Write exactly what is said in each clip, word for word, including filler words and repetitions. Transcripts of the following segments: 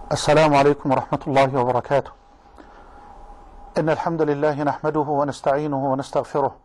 السلام عليكم ورحمة الله وبركاته. إن الحمد لله نحمده ونستعينه ونستغفره،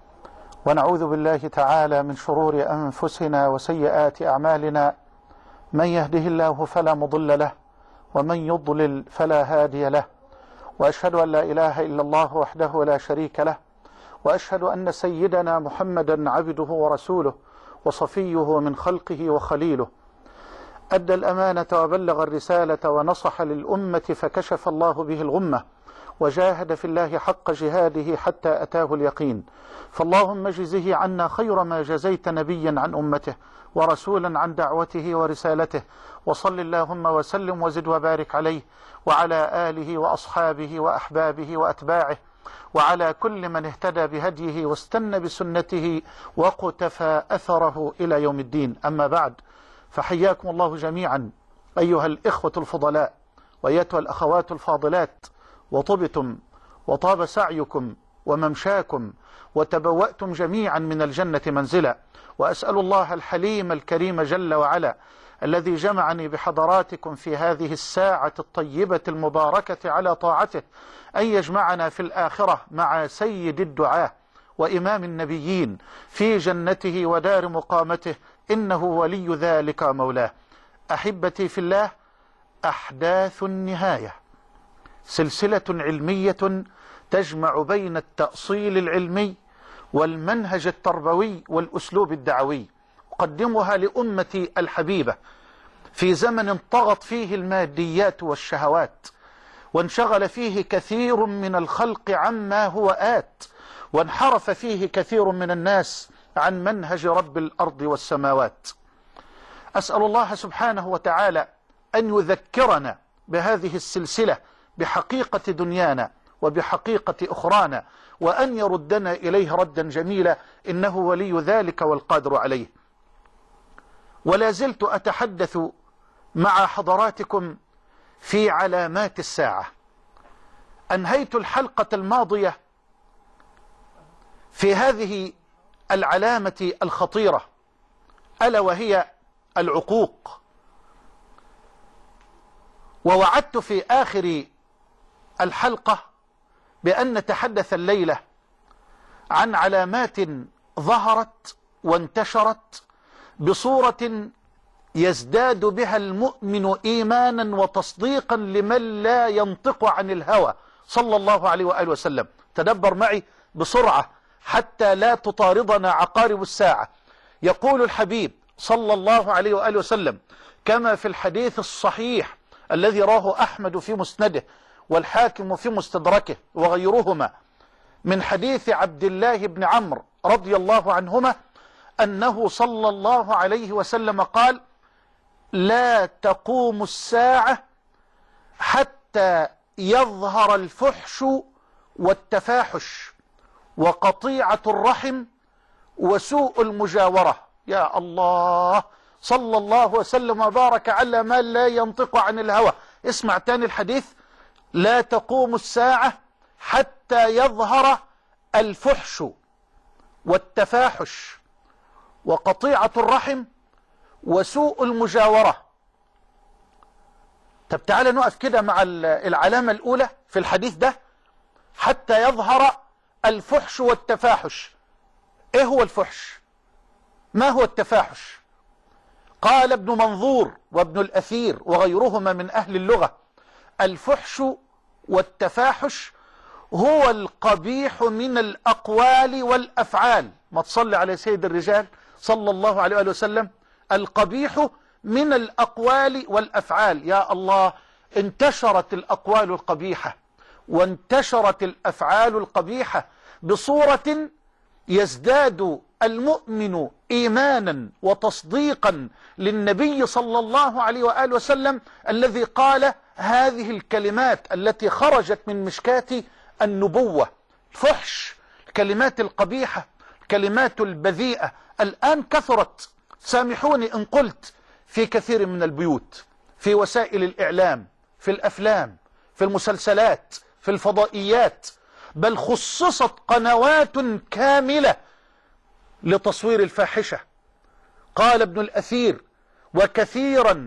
ونعوذ بالله تعالى من شرور أنفسنا وسيئات أعمالنا. من يهده الله فلا مضل له، ومن يضلل فلا هادي له. وأشهد أن لا إله إلا الله وحده لا شريك له، وأشهد أن سيدنا محمدا عبده ورسوله وصفيه من خلقه وخليله. أدى الأمانة وبلغ الرسالة ونصح للأمة فكشف الله به الغمة، وجاهد في الله حق جهاده حتى أتاه اليقين. فاللهم اجزه عنا خير ما جزيت نبيا عن أمته ورسولا عن دعوته ورسالته، وصل اللهم وسلم وزد وبارك عليه وعلى آله وأصحابه وأحبابه وأتباعه وعلى كل من اهتدى بهديه واستنى بسنته وقتفى أثره إلى يوم الدين. أما بعد، فحياكم الله جميعا أيها الإخوة الفضلاء وأيتها الأخوات الفاضلات، وطبتم وطاب سعيكم وممشاكم وتبوأتم جميعا من الجنة منزلا. وأسأل الله الحليم الكريم جل وعلا الذي جمعني بحضراتكم في هذه الساعة الطيبة المباركة على طاعته أن يجمعنا في الآخرة مع سيد الدعاة وإمام النبيين في جنته ودار مقامته، إنه ولي ذلك مولاه. أحبتي في الله، أحداث النهاية سلسلة علمية تجمع بين التأصيل العلمي والمنهج التربوي والأسلوب الدعوي، أقدمها لأمتي الحبيبة في زمن طغت فيه الماديات والشهوات، وانشغل فيه كثير من الخلق عما هو آت، وانحرف فيه كثير من الناس عن منهج رب الأرض والسماوات. أسأل الله سبحانه وتعالى أن يذكرنا بهذه السلسلة بحقيقة دنيانا وبحقيقة أخرانا، وأن يردنا إليه ردا جميلا، إنه ولي ذلك والقادر عليه. ولا زلت أتحدث مع حضراتكم في علامات الساعة. أنهيت الحلقة الماضية في هذه العلامة الخطيرة، ألا وهي العقوق، ووعدت في آخر الحلقة بأن نتحدث الليلة عن علامات ظهرت وانتشرت بصورة يزداد بها المؤمن إيمانا وتصديقا لمن لا ينطق عن الهوى صلى الله عليه وآله وسلم. تدبر معي بسرعة حتى لا تطاردنا عقارب الساعة. يقول الحبيب صلى الله عليه وآله وسلم كما في الحديث الصحيح الذي راه أحمد في مسنده والحاكم في مستدركه وغيرهما، من حديث عبد الله بن عمرو رضي الله عنهما أنه صلى الله عليه وسلم قال: لا تقوم الساعة حتى يظهر الفحش والتفاحش وقطيعة الرحم وسوء المجاورة. يا الله، صلى الله وسلم وبارك على ما لا ينطق عن الهوى. اسمع تاني الحديث: لا تقوم الساعة حتى يظهر الفحش والتفاحش وقطيعة الرحم وسوء المجاورة. طب تعالى نقف كده مع العلامة الأولى في الحديث ده، حتى يظهر الفحش والتفاحش. ايه هو الفحش؟ ما هو التفاحش؟ قال ابن منظور وابن الأثير وغيرهما من أهل اللغة: الفحش والتفاحش هو القبيح من الأقوال والأفعال. ما تصلي على سيد الرجال صلى الله عليه وآله وسلم. القبيح من الأقوال والأفعال. يا الله، انتشرت الأقوال القبيحة وانتشرت الأفعال القبيحة بصورة يزداد المؤمن إيمانا وتصديقا للنبي صلى الله عليه وآله وسلم الذي قال هذه الكلمات التي خرجت من مشكاة النبوة: فحش، الكلمات القبيحة، الكلمات البذيئة. الآن كثرت، سامحوني إن قلت، في كثير من البيوت، في وسائل الإعلام، في الأفلام، في المسلسلات، في الفضائيات، بل خصصت قنوات كاملة لتصوير الفاحشة. قال ابن الأثير: وكثيرا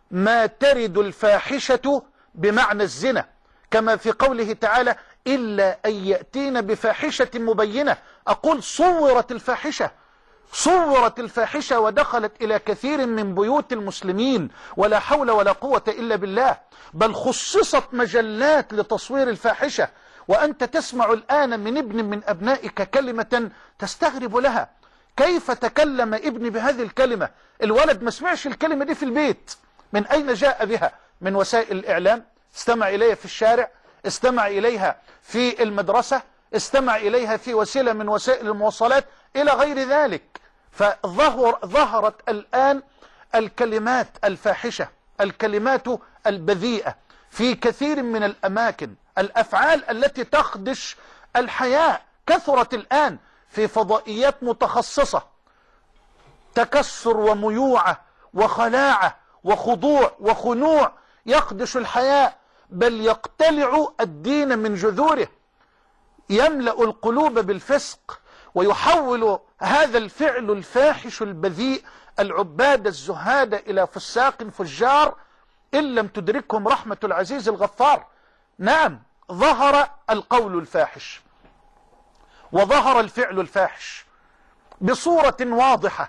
ما ترد الفاحشة بمعنى الزنا، كما في قوله تعالى إلا أن يأتين بفاحشة مبينة. أقول صورت الفاحشة، صورت الفاحشة ودخلت إلى كثير من بيوت المسلمين، ولا حول ولا قوة إلا بالله. بل خصصت مجلات لتصوير الفاحشة، وأنت تسمع الآن من ابن من أبنائك كلمة تستغرب لها. كيف تكلم ابني بهذه الكلمة؟ الولد ما سمعش الكلمة دي في البيت، من أين جاء بها؟ من وسائل الإعلام، استمع إليها في الشارع، استمع إليها في المدرسة، استمع إليها في وسيلة من وسائل المواصلات إلى غير ذلك. فظهر ظهرت الآن الكلمات الفاحشة، الكلمات البذيئة في كثير من الأماكن. الأفعال التي تخدش الحياء كثرت الآن في فضائيات متخصصة، تكسر وميوعة وخلاعة وخضوع وخنوع يخدش الحياء، بل يقتلع الدين من جذوره، يملأ القلوب بالفسق، ويحول هذا الفعل الفاحش البذيء العباد الزهاد إلى فساق فجار إن لم تدركهم رحمة العزيز الغفار. نعم، ظهر القول الفاحش وظهر الفعل الفاحش بصورة واضحة.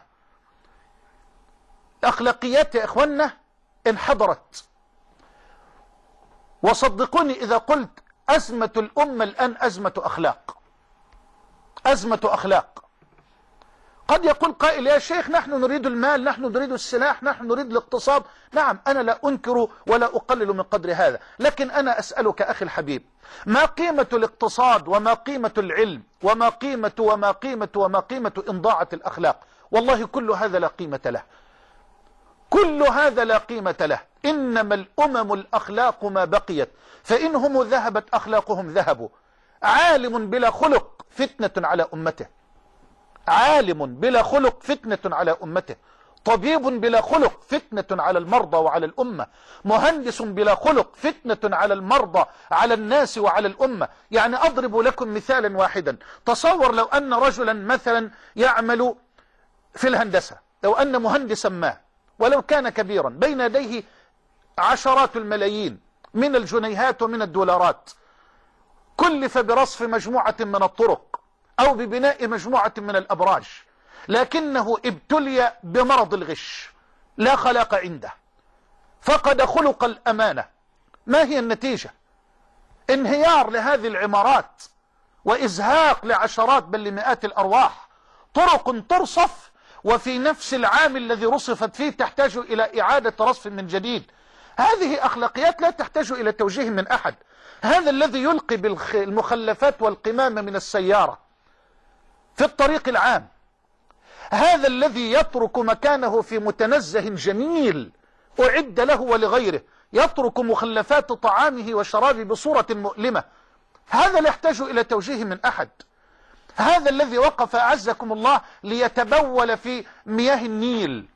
أخلاقيات يا إخوانا انحدرت، وصدقوني إذا قلت أزمة الأمة الآن أزمة أخلاق، أزمة أخلاق. قد يقول قائل يا شيخ نحن نريد المال، نحن نريد السلاح، نحن نريد الاقتصاد. نعم، أنا لا أنكر ولا أقلل من قدر هذا، لكن أنا أسألك أخي الحبيب، ما قيمة الاقتصاد وما قيمة العلم وما قيمة وما قيمة وما قيمة إن ضاعت الأخلاق؟ والله كل هذا لا قيمة له، كل هذا لا قيمة له. إنما الأمم الأخلاق ما بقيت، فإنهم ذهبت أخلاقهم ذهبوا. عالم بلا خلق فتنة على أمته، عالم بلا خلق فتنة على أمته، طبيب بلا خلق فتنة على المرضى وعلى الأمة، مهندس بلا خلق فتنة على المرضى على الناس وعلى الأمة. يعني أضرب لكم مثالا واحدا. تصور لو أن رجلا مثلا يعمل في الهندسة، لو أن مهندسا ما ولو كان كبيرا بين يديه عشرات الملايين من الجنيهات ومن الدولارات، كلف برصف مجموعة من الطرق أو ببناء مجموعة من الأبراج، لكنه ابتلي بمرض الغش، لا خلاق عنده، فقد خلق الأمانة. ما هي النتيجة؟ انهيار لهذه العمارات وإزهاق لعشرات بل لمئات الأرواح. طرق ترصف وفي نفس العام الذي رصفت فيه تحتاج إلى إعادة رصف من جديد. هذه أخلاقيات لا تحتاج إلى توجيه من أحد. هذا الذي يلقي بالمخلفات والقمامة من السيارة في الطريق العام، هذا الذي يترك مكانه في متنزه جميل أعد له ولغيره، يترك مخلفات طعامه وشرابه بصورة مؤلمة، هذا لا يحتاج إلى توجيه من أحد. هذا الذي وقف أعزكم الله ليتبول في مياه النيل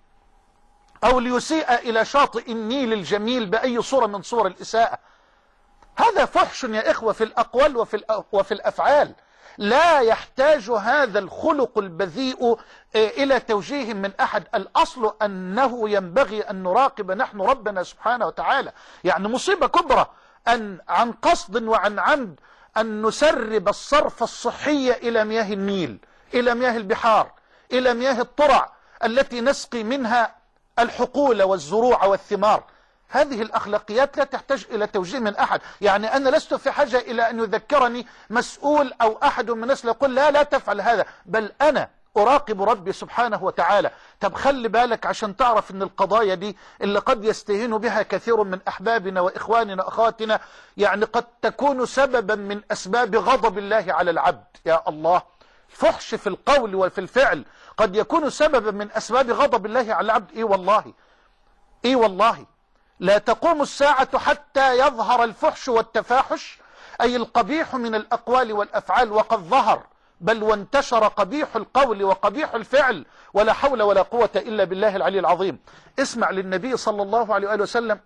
أو ليسيء إلى شاطئ النيل الجميل بأي صورة من صور الإساءة، هذا فحش يا إخوة في الأقوال وفي, وفي الأفعال. لا يحتاج هذا الخلق البذيء إلى توجيه من أحد. الأصل أنه ينبغي أن نراقب نحن ربنا سبحانه وتعالى. يعني مصيبة كبرى أن عن قصد وعن عمد أن نسرب الصرف الصحي إلى مياه النيل، إلى مياه البحار، إلى مياه الطرع التي نسقي منها الحقول والزروع والثمار. هذه الأخلاقيات لا تحتاج إلى توجيه من أحد. يعني أنا لست في حاجة إلى أن يذكرني مسؤول أو أحد من الناس يقول لا لا تفعل هذا، بل أنا أراقب ربي سبحانه وتعالى. طب خلي بالك عشان تعرف أن القضايا دي اللي قد يستهين بها كثير من أحبابنا وإخواننا وأخواتنا يعني قد تكون سببا من أسباب غضب الله على العبد. يا الله، الفحش في القول وفي الفعل قد يكون سببا من أسباب غضب الله على العبد. إيه والله، إيه والله، لا تقوم الساعة حتى يظهر الفحش والتفاحش، أي القبيح من الأقوال والأفعال، وقد ظهر بل وانتشر قبيح القول وقبيح الفعل، ولا حول ولا قوة إلا بالله العلي العظيم. اسمع للنبي صلى الله عليه وآله وسلم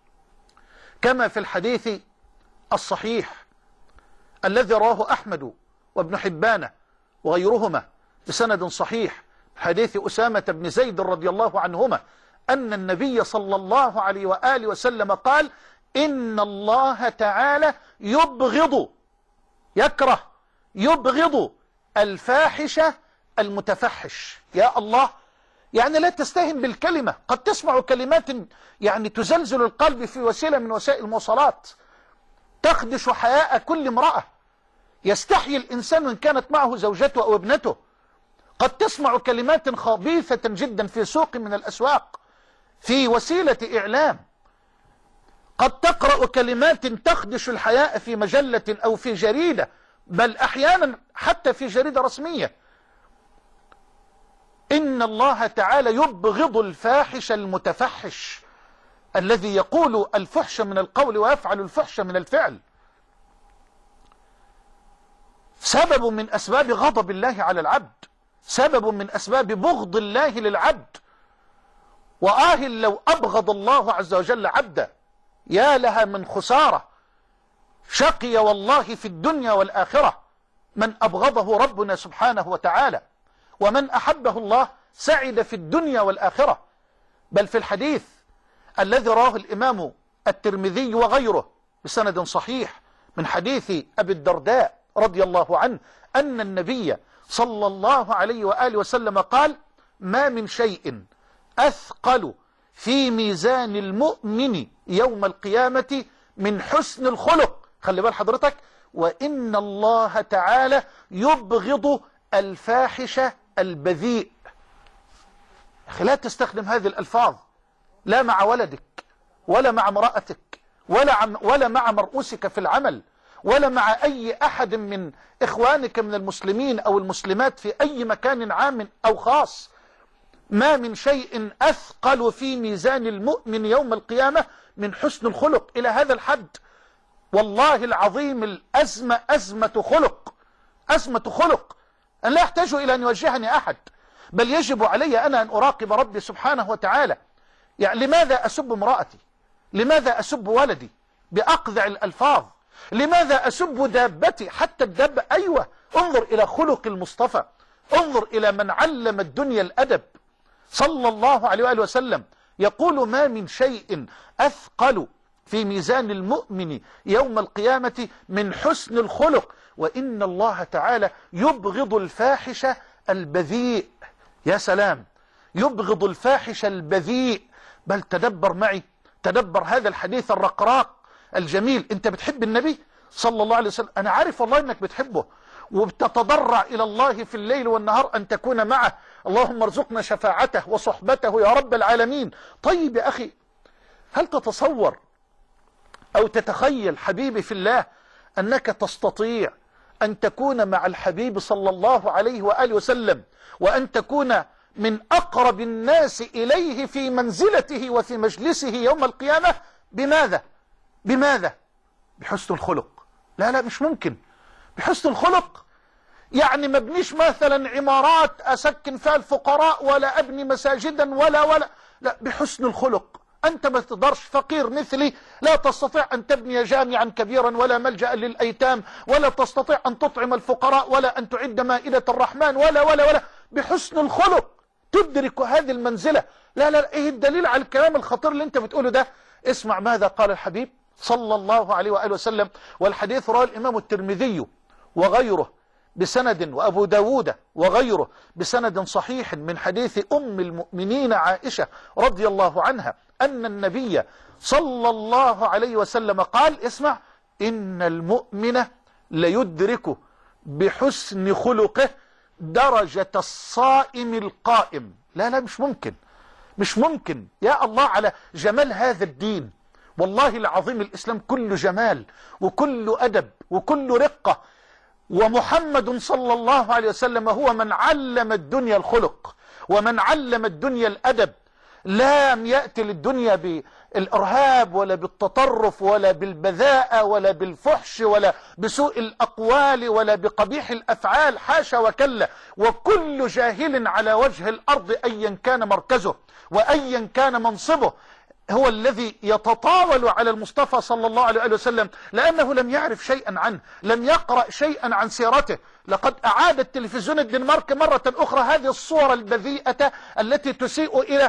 كما في الحديث الصحيح الذي رواه أحمد وابن حبان وغيرهما بسند صحيح، حديث أسامة بن زيد رضي الله عنهما أن النبي صلى الله عليه وآله وسلم قال إن الله تعالى يبغض يكره يبغض الفاحش المتفحش. يا الله، يعني لا تستهن بالكلمة. قد تسمع كلمات يعني تزلزل القلب في وسيلة من وسائل المواصلات تخدش حياء كل امرأة، يستحيي الإنسان إن كانت معه زوجته أو ابنته. قد تسمع كلمات خبيثة جدا في سوق من الأسواق في وسيلة إعلام. قد تقرأ كلمات تخدش الحياء في مجلة أو في جريدة، بل أحيانا حتى في جريدة رسمية. إن الله تعالى يبغض الفاحش المتفحش الذي يقول الفحش من القول ويفعل الفحش من الفعل. سبب من أسباب غضب الله على العبد، سبب من أسباب بغض الله للعبد. وآه لو أبغض الله عز وجل عبدا، يا لها من خسارة. شقي والله في الدنيا والآخرة من أبغضه ربنا سبحانه وتعالى، ومن أحبه الله سعد في الدنيا والآخرة. بل في الحديث الذي رواه الإمام الترمذي وغيره بسند صحيح من حديث أبي الدرداء رضي الله عنه أن النبي صلى الله عليه وآله وسلم قال ما من شيء أثقل في ميزان المؤمن يوم القيامة من حسن الخلق. خلي بال حضرتك، وإن الله تعالى يبغض الفاحش البذيء. لا تستخدم هذه الألفاظ لا مع ولدك ولا مع امرأتك ولا, ولا مع مرؤوسك في العمل ولا مع أي أحد من إخوانك من المسلمين أو المسلمات في أي مكان عام أو خاص. ما من شيء أثقل في ميزان المؤمن يوم القيامة من حسن الخلق. إلى هذا الحد والله العظيم الأزمة أزمة خلق، أزمة خلق أن لا يحتاج إلى أن يوجهني أحد، بل يجب علي أنا أن أراقب ربي سبحانه وتعالى. يعني لماذا أسب امرأتي؟ لماذا أسب ولدي بأقذع الألفاظ؟ لماذا أسب دابتي؟ حتى الدابة. أيوة، انظر إلى خلق المصطفى، انظر إلى من علم الدنيا الأدب صلى الله عليه وآله وسلم. يقول ما من شيء أثقل في ميزان المؤمن يوم القيامة من حسن الخلق، وإن الله تعالى يبغض الفاحش البذيء. يا سلام، يبغض الفاحش البذيء. بل تدبر معي، تدبر هذا الحديث الرقراق الجميل. انت بتحب النبي صلى الله عليه وسلم، انا عارف والله انك بتحبه وبتتضرع الى الله في الليل والنهار ان تكون معه. اللهم ارزقنا شفاعته وصحبته يا رب العالمين. طيب يا اخي، هل تتصور او تتخيل حبيبي في الله انك تستطيع ان تكون مع الحبيب صلى الله عليه وآله وسلم وان تكون من أقرب الناس إليه في منزلته وفي مجلسه يوم القيامة؟ بماذا؟ بماذا؟ بحسن الخلق. لا لا مش ممكن. بحسن الخلق يعني ما ابنيش مثلا عمارات أسكن فيها الفقراء ولا أبني مساجدا ولا ولا لا، بحسن الخلق. أنت ما تقدرش، فقير مثلي لا تستطيع أن تبني جامعا كبيرا ولا ملجأ للأيتام ولا تستطيع أن تطعم الفقراء ولا أن تعد مائدة الرحمن ولا ولا ولا. بحسن الخلق تدرك هذه المنزلة. لا لا، ايه الدليل على الكلام الخطير اللي انت بتقوله ده؟ اسمع ماذا قال الحبيب صلى الله عليه وآله وسلم، والحديث رواه الإمام الترمذي وغيره بسند، وأبو داود وغيره بسند صحيح من حديث أم المؤمنين عائشة رضي الله عنها أن النبي صلى الله عليه وسلم قال، اسمع، إن المؤمن ليدرك بحسن خلقه درجة الصائم القائم. لا لا مش ممكن، مش ممكن. يا الله على جمال هذا الدين، والله العظيم الإسلام كله جمال وكله أدب وكله رقة. ومحمد صلى الله عليه وسلم هو من علم الدنيا الخلق ومن علم الدنيا الأدب. لم يأتي للدنيا بالإرهاب ولا بالتطرف ولا بالبذاءة ولا بالفحش ولا بسوء الأقوال ولا بقبيح الأفعال، حاشا وكلا. وكل جاهل على وجه الأرض أيا كان مركزه وأيا كان منصبه هو الذي يتطاول على المصطفى صلى الله عليه وسلم لأنه لم يعرف شيئا عنه، لم يقرأ شيئا عن سيرته. لقد أعاد التلفزيون الدنماركي مرة أخرى هذه الصورة البذيئة التي تسيء إلى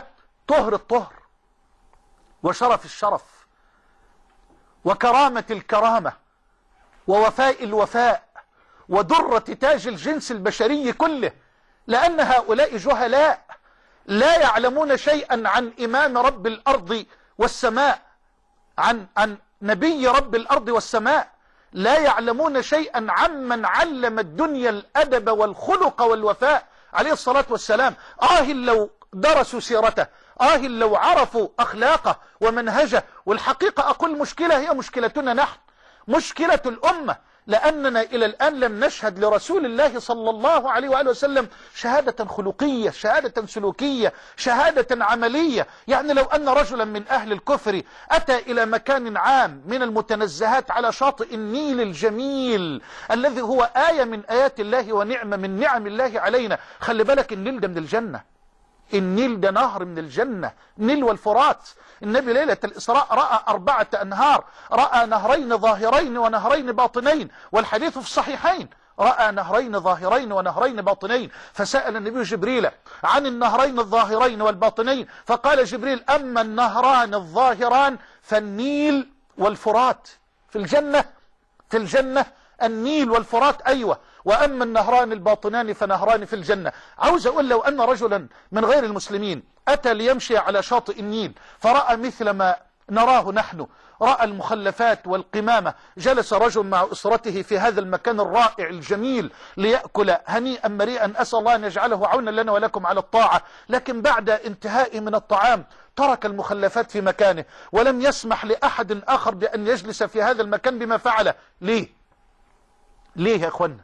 طهر الطهر وشرف الشرف وكرامة الكرامة ووفاء الوفاء ودرة تاج الجنس البشري كله، لأن هؤلاء جهلاء لا يعلمون شيئا عن إمام رب الأرض والسماء، عن عن نبي رب الأرض والسماء، لا يعلمون شيئا عمن علم الدنيا الأدب والخلق والوفاء عليه الصلاة والسلام. آه لو درسوا سيرته، آه لو عرفوا أخلاقه ومنهجه. والحقيقة أقول مشكلة هي مشكلتنا نحن، مشكلة الأمة، لأننا إلى الآن لم نشهد لرسول الله صلى الله عليه وآله وسلم شهادة خلقية، شهادة سلوكية، شهادة عملية. يعني لو أن رجلا من أهل الكفر أتى إلى مكان عام من المتنزهات على شاطئ النيل الجميل الذي هو آية من آيات الله ونعمة من نعم الله علينا. خلي بالك النيل ده من الجنة، النيل ده نهر من الجنة، نيل والفرات. النبي ليلة الإسراء رأى أربعة أنهار، رأى نهرين ظاهرين ونهرين باطنين، والحديث في الصحيحين، رأى نهرين ظاهرين ونهرين باطنين. فسأل النبي جبريل عن النهرين الظاهرين والباطنين، فقال جبريل: أما النهران الظاهران فالنيل والفرات في الجنة، في الجنة النيل والفرات، أيوة، وأما النهران الباطنان فنهران في الجنة. عاوز أقول لو أن رجلا من غير المسلمين أتى ليمشي على شاطئ النيل فرأى مثل ما نراه نحن، رأى المخلفات والقمامة، جلس رجل مع أسرته في هذا المكان الرائع الجميل ليأكل هنيئا مريئا، أسأل الله أن يجعله عونا لنا ولكم على الطاعة، لكن بعد انتهاء من الطعام ترك المخلفات في مكانه ولم يسمح لأحد آخر بأن يجلس في هذا المكان بما فعل. ليه؟ ليه يا أخوانا؟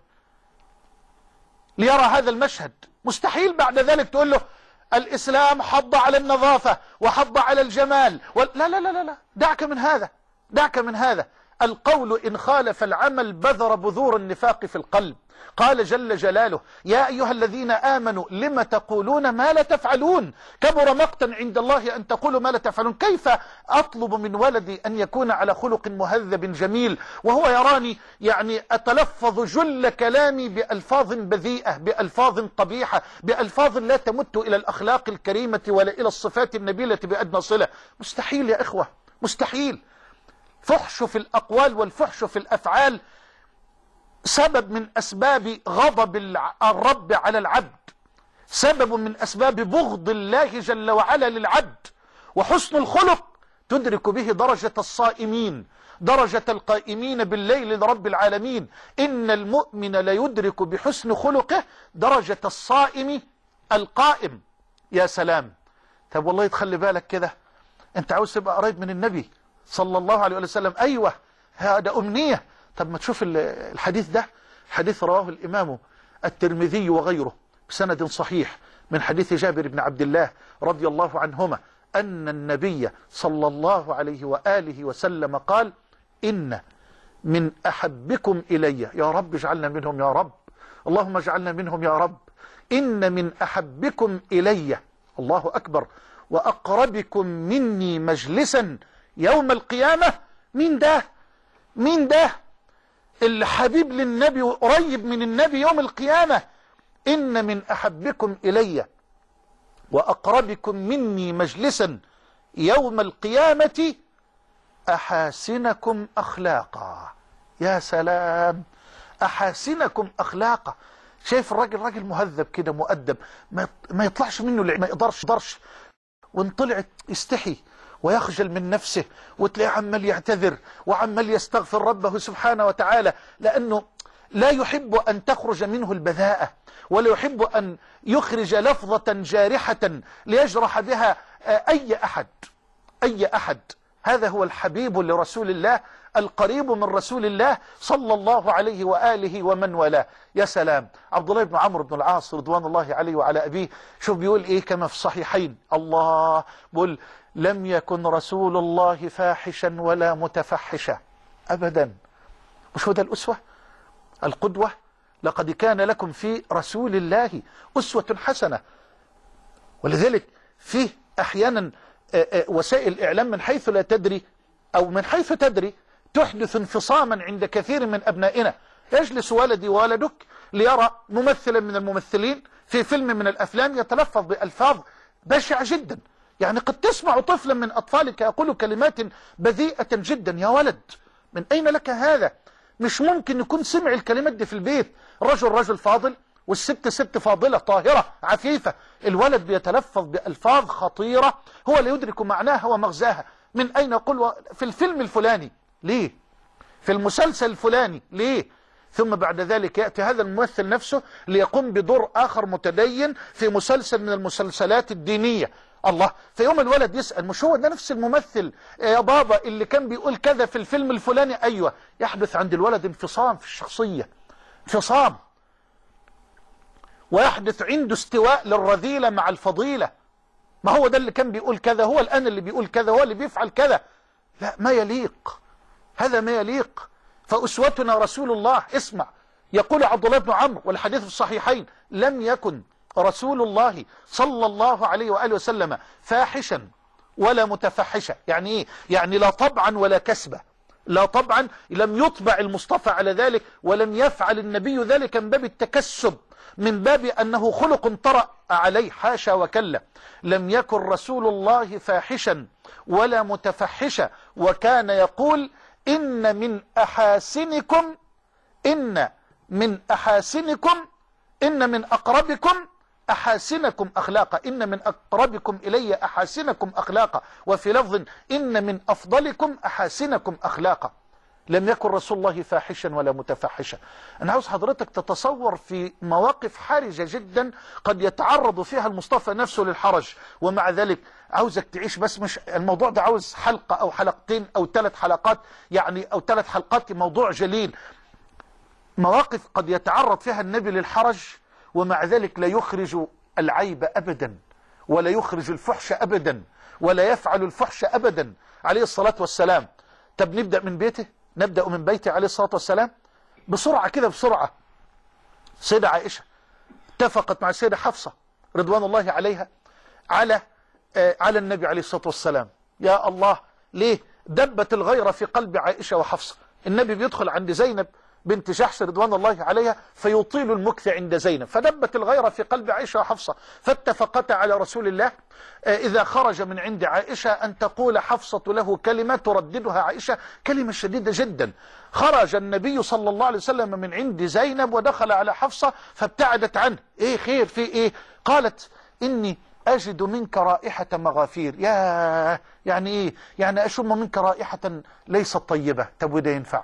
ليرى هذا المشهد. مستحيل بعد ذلك تقول له الإسلام حض على النظافة وحض على الجمال و... لا لا لا لا، دعك من هذا، دعك من هذا. القول إن خالف العمل بذر بذور النفاق في القلب. قال جل جلاله: يا أيها الذين آمنوا لم تقولون ما لا تفعلون، كبر مقتا عند الله أن تقولوا ما لا تفعلون. كيف أطلب من ولدي أن يكون على خلق مهذب جميل وهو يراني يعني أتلفظ جل كلامي بألفاظ بذيئة، بألفاظ قبيحة، بألفاظ لا تمت إلى الأخلاق الكريمة ولا إلى الصفات النبيلة بأدنى صلة؟ مستحيل يا إخوة، مستحيل. فحش في الأقوال والفحش في الأفعال سبب من أسباب غضب الرب على العبد، سبب من أسباب بغض الله جل وعلا للعبد. وحسن الخلق تدرك به درجة الصائمين، درجة القائمين بالليل لرب العالمين. إن المؤمن ليدرك بحسن خلقه درجة الصائم القائم. يا سلام. طب والله تخلي بالك كده، انت عاوز تبقى قريب من النبي صلى الله عليه وسلم، أيوة هذا أمنية. طب ما تشوف الحديث ده، حديث رواه الإمام الترمذي وغيره بسند صحيح من حديث جابر بن عبد الله رضي الله عنهما أن النبي صلى الله عليه وآله وسلم قال: إن من أحبكم إلي، يا رب اجعلنا منهم يا رب، اللهم اجعلنا منهم يا رب، إن من أحبكم إلي، الله أكبر، وأقربكم مني مجلسا يوم القيامة. مين ده؟ مين ده؟ الحبيب للنبي وقريب من النبي يوم القيامة. إن من أحبكم إلي وأقربكم مني مجلسا يوم القيامة أحاسنكم أخلاقا. يا سلام، أحاسنكم أخلاقا. شايف الراجل راجل مهذب كده مؤدب، ما يطلعش منه، ما يقدرش يقدرش وان طلعت يستحي ويخجل من نفسه، وتلاقيه عمال يعتذر وعمال يستغفر ربه سبحانه وتعالى، لأنه لا يحب أن تخرج منه البذاءة، ولا يحب أن يخرج لفظة جارحة ليجرح بها أي أحد، أي أحد. هذا هو الحبيب لرسول الله، القريب من رسول الله صلى الله عليه وآله ومن والاه. يا سلام. عبد الله بن عمرو بن العاص رضوان الله عليه وعلى أبيه، شوف بيقول إيه كما في الصحيحين، الله بيقول: لم يكن رسول الله فاحشا ولا متفحشا أبدا. مش هو ده الأسوة القدوة؟ لقد كان لكم في رسول الله أسوة حسنة. ولذلك فيه أحيانا وسائل الإعلام من حيث لا تدري أو من حيث تدري تحدث انفصاما عند كثير من أبنائنا. يجلس ولدي وولدك ليرى ممثلا من الممثلين في فيلم من الأفلام يتلفظ بألفاظ بشعة جدا، يعني قد تسمع طفلا من أطفالك يقول كلمات بذيئة جدا. يا ولد، من أين لك هذا؟ مش ممكن يكون سمع الكلمات دي في البيت. رجل رجل فاضل والست ست فاضلة طاهرة عفيفة، الولد بيتلفظ بألفاظ خطيرة هو لا يدرك معناها ومغزاها. من أين يقول في الفيلم الفلاني؟ ليه؟ في المسلسل الفلاني؟ ليه؟ ثم بعد ذلك يأتي هذا الممثل نفسه ليقوم بدور آخر متدين في مسلسل من المسلسلات الدينية. الله، في يوم الولد يسأل مش هو ده نفس الممثل يا بابا اللي كان بيقول كذا في الفيلم الفلاني؟ أيوة. يحدث عند الولد انفصام في الشخصية، انفصام، ويحدث عنده استواء للرذيلة مع الفضيلة. ما هو ده اللي كان بيقول كذا، هو الآن اللي بيقول كذا، هو اللي بيفعل كذا. لا، ما يليق، هذا ما يليق. فأسوتنا رسول الله. اسمع، يقول عبد الله بن عمرو والحديث في الصحيحين: لم يكن رسول الله صلى الله عليه وآله وسلم فاحشا ولا متفحشا. يعني ايه؟ يعني لا طبعا ولا كسبة، لا طبعا، لم يطبع المصطفى على ذلك، ولم يفعل النبي ذلك من باب التكسب، من باب أنه خلق طرأ عليه، حاشا وكلا. لم يكن رسول الله فاحشا ولا متفحشا، وكان يقول: إن من أحاسنكم إن من أحاسنكم إن من أقربكم أحاسنكم أخلاقا، إن من أقربكم إلي أحاسنكم أخلاقا، وفي لفظ: إن من أفضلكم أحاسنكم أخلاقا. لم يكن رسول الله فاحشا ولا متفحشا. أنا عاوز حضرتك تتصور في مواقف حرجة جدا قد يتعرض فيها المصطفى نفسه للحرج، ومع ذلك عاوزك تعيش. بس مش الموضوع ده عاوز حلقة أو حلقتين أو ثلاث حلقات، يعني أو ثلاث حلقات، موضوع جليل. مواقف قد يتعرض فيها النبي للحرج ومع ذلك لا يخرج العيب أبدا، ولا يخرج الفحش أبدا، ولا يفعل الفحش أبدا عليه الصلاة والسلام. طب نبدأ من بيته، نبدأ من بيته عليه الصلاة والسلام بسرعة كده، بسرعة. سيدة عائشة اتفقت مع السيدة حفصة رضوان الله عليها على آه على النبي عليه الصلاة والسلام. يا الله، ليه دبت الغيرة في قلب عائشة وحفصة؟ النبي بيدخل عند زينب بنت جحش رضوان الله عليها فيطيل المكث عند زينب، فدبت الغيرة في قلب عائشة وحفصة، فاتفقتا على رسول الله إذا خرج من عند عائشة أن تقول حفصة له كلمة ترددها عائشة، كلمة شديدة جدا. خرج النبي صلى الله عليه وسلم من عند زينب ودخل على حفصة فابتعدت عنه. إيه خير، في إيه؟ قالت: إني أجد منك رائحة مغافير. يا يعني إيه؟ يعني أشم منك رائحة ليست طيبة. طب وده ينفع؟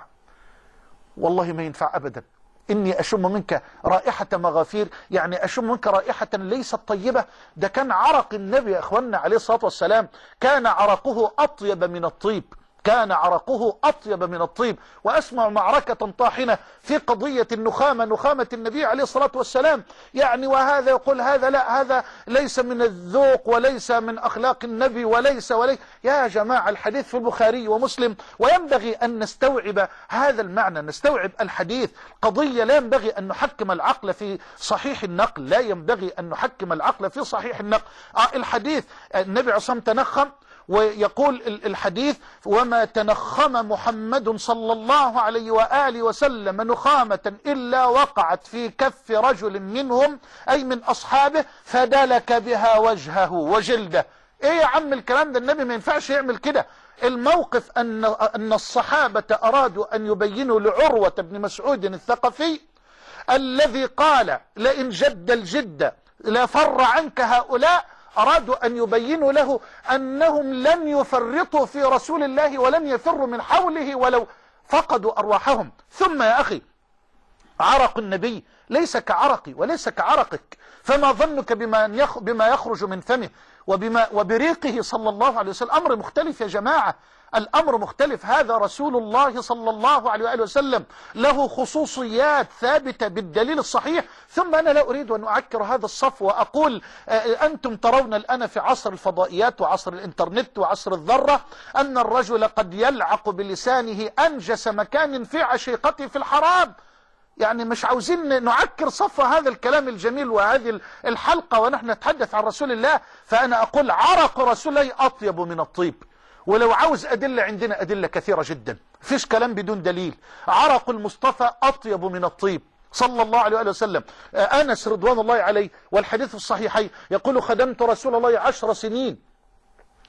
والله ما ينفع أبدا. إني أشم منك رائحة مغافير، يعني أشم منك رائحة ليست طيبة. ده كان عرق النبي يا أخواننا عليه الصلاة والسلام، كان عرقه أطيب من الطيب، كان عرقه أطيب من الطيب. وأسمع معركة طاحنة في قضية النخامة، نخامة النبي عليه الصلاة والسلام، يعني وهذا يقول هذا لا، هذا ليس من الذوق وليس من أخلاق النبي وليس وليس. يا جماعة، الحديث في البخاري ومسلم، وينبغي أن نستوعب هذا المعنى، نستوعب الحديث. قضية لا ينبغي أن نحكم العقل في صحيح النقل، لا ينبغي أن نحكم العقل في صحيح النقل. الحديث النبي عصام تنخم، ويقول الحديث: وما تنخم محمد صلى الله عليه وآله وسلم نخامة إلا وقعت في كف رجل منهم، أي من أصحابه، فدلك بها وجهه وجلده. إيه يا عم الكلام ده؟ النبي ما ينفعش يعمل كده. الموقف أن أن الصحابة أرادوا أن يبينوا لعروة بن مسعود الثقفي الذي قال: لئن جد الجد لفر عنك هؤلاء، أرادوا أن يبينوا له أنهم لن يفرطوا في رسول الله ولن يفروا من حوله ولو فقدوا أرواحهم. ثم يا أخي، عرق النبي ليس كعرقي وليس كعرقك، فما ظنك بما بما يخرج من فمه وبما وبريقه صلى الله عليه وسلم؟ أمر مختلف يا جماعة، الأمر مختلف. هذا رسول الله صلى الله عليه وآله وسلم، له خصوصيات ثابتة بالدليل الصحيح. ثم أنا لا أريد أن أعكر هذا الصف وأقول أنتم ترون الآن في عصر الفضائيات وعصر الإنترنت وعصر الذرة أن الرجل قد يلعق بلسانه أنجس مكان في عشيقته في الحرام. يعني مش عاوزين نعكر صف هذا الكلام الجميل وهذه الحلقة ونحن نتحدث عن رسول الله. فأنا أقول عرق رسول الله أطيب من الطيب، ولو عاوز أدلة عندنا أدلة كثيرة جدا، فيش كلام بدون دليل. عرق المصطفى أطيب من الطيب صلى الله عليه وآله وسلم. أنس رضوان الله عليه والحديث الصحيحي يقول: خدمت رسول الله عشر سنين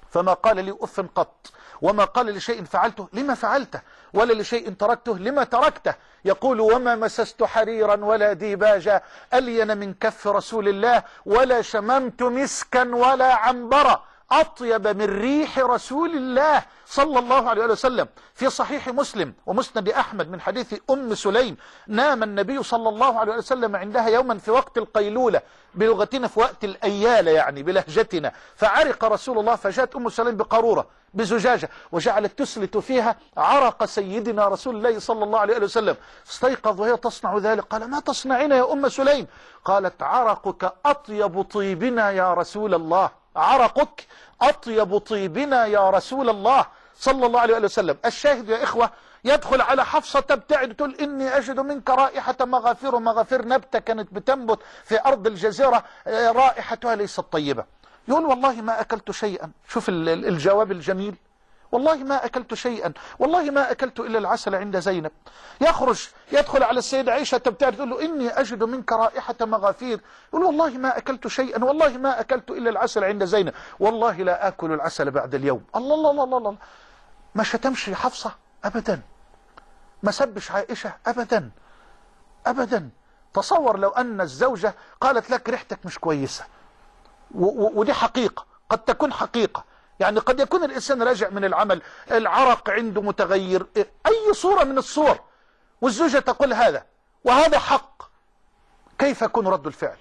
فما قال لي أف قط، وما قال لشيء فعلته لما فعلته، ولا لشيء تركته لما تركته. يقول وما مسست حريرا ولا ديباجا ألين من كف رسول الله، ولا شممت مسكا ولا عنبرا أطيب من ريح رسول الله صلى الله عليه وسلم. في صحيح مسلم ومسند أحمد من حديث أم سليم، نام النبي صلى الله عليه وسلم عندها يوما في وقت القيلولة، بلغتنا في وقت الأيالة يعني بلهجتنا، فعرق رسول الله، فجاءت أم سليم بقارورة بزجاجة وجعلت تسلت فيها عرق سيدنا رسول الله صلى الله عليه وسلم. استيقظ وهي تصنع ذلك، قال ما تصنعين يا أم سليم؟ قالت عرقك أطيب طيبنا يا رسول الله، عرقك أطيب طيبنا يا رسول الله صلى الله عليه وسلم. الشاهد يا إخوة، يدخل على حفصة تبتعد تقول إني أجد منك رائحة مغافير، مغافير نبتة كانت بتنبت في أرض الجزيرة رائحتها ليست طيبة. يقول والله ما أكلت شيئا، شوف الجواب الجميل، والله ما أكلت شيئا، والله ما أكلت إلا العسل عند زينب. يخرج يدخل على السيدة عائشة تبتعد تقول له إني أجد منك رائحة مغافير، يقول والله ما أكلت شيئا، والله ما أكلت إلا العسل عند زينب، والله لا آكل العسل بعد اليوم. الله الله الله الله, الله. ما شتمش حفصة أبدا، ما سبش عائشة أبدا أبدا. تصور لو أن الزوجة قالت لك ريحتك مش كويسة، ودي حقيقة، قد تكون حقيقة، يعني قد يكون الإنسان راجع من العمل، العرق عنده متغير، أي صورة من الصور، والزوجة تقول هذا وهذا حق، كيف يكون رد الفعل؟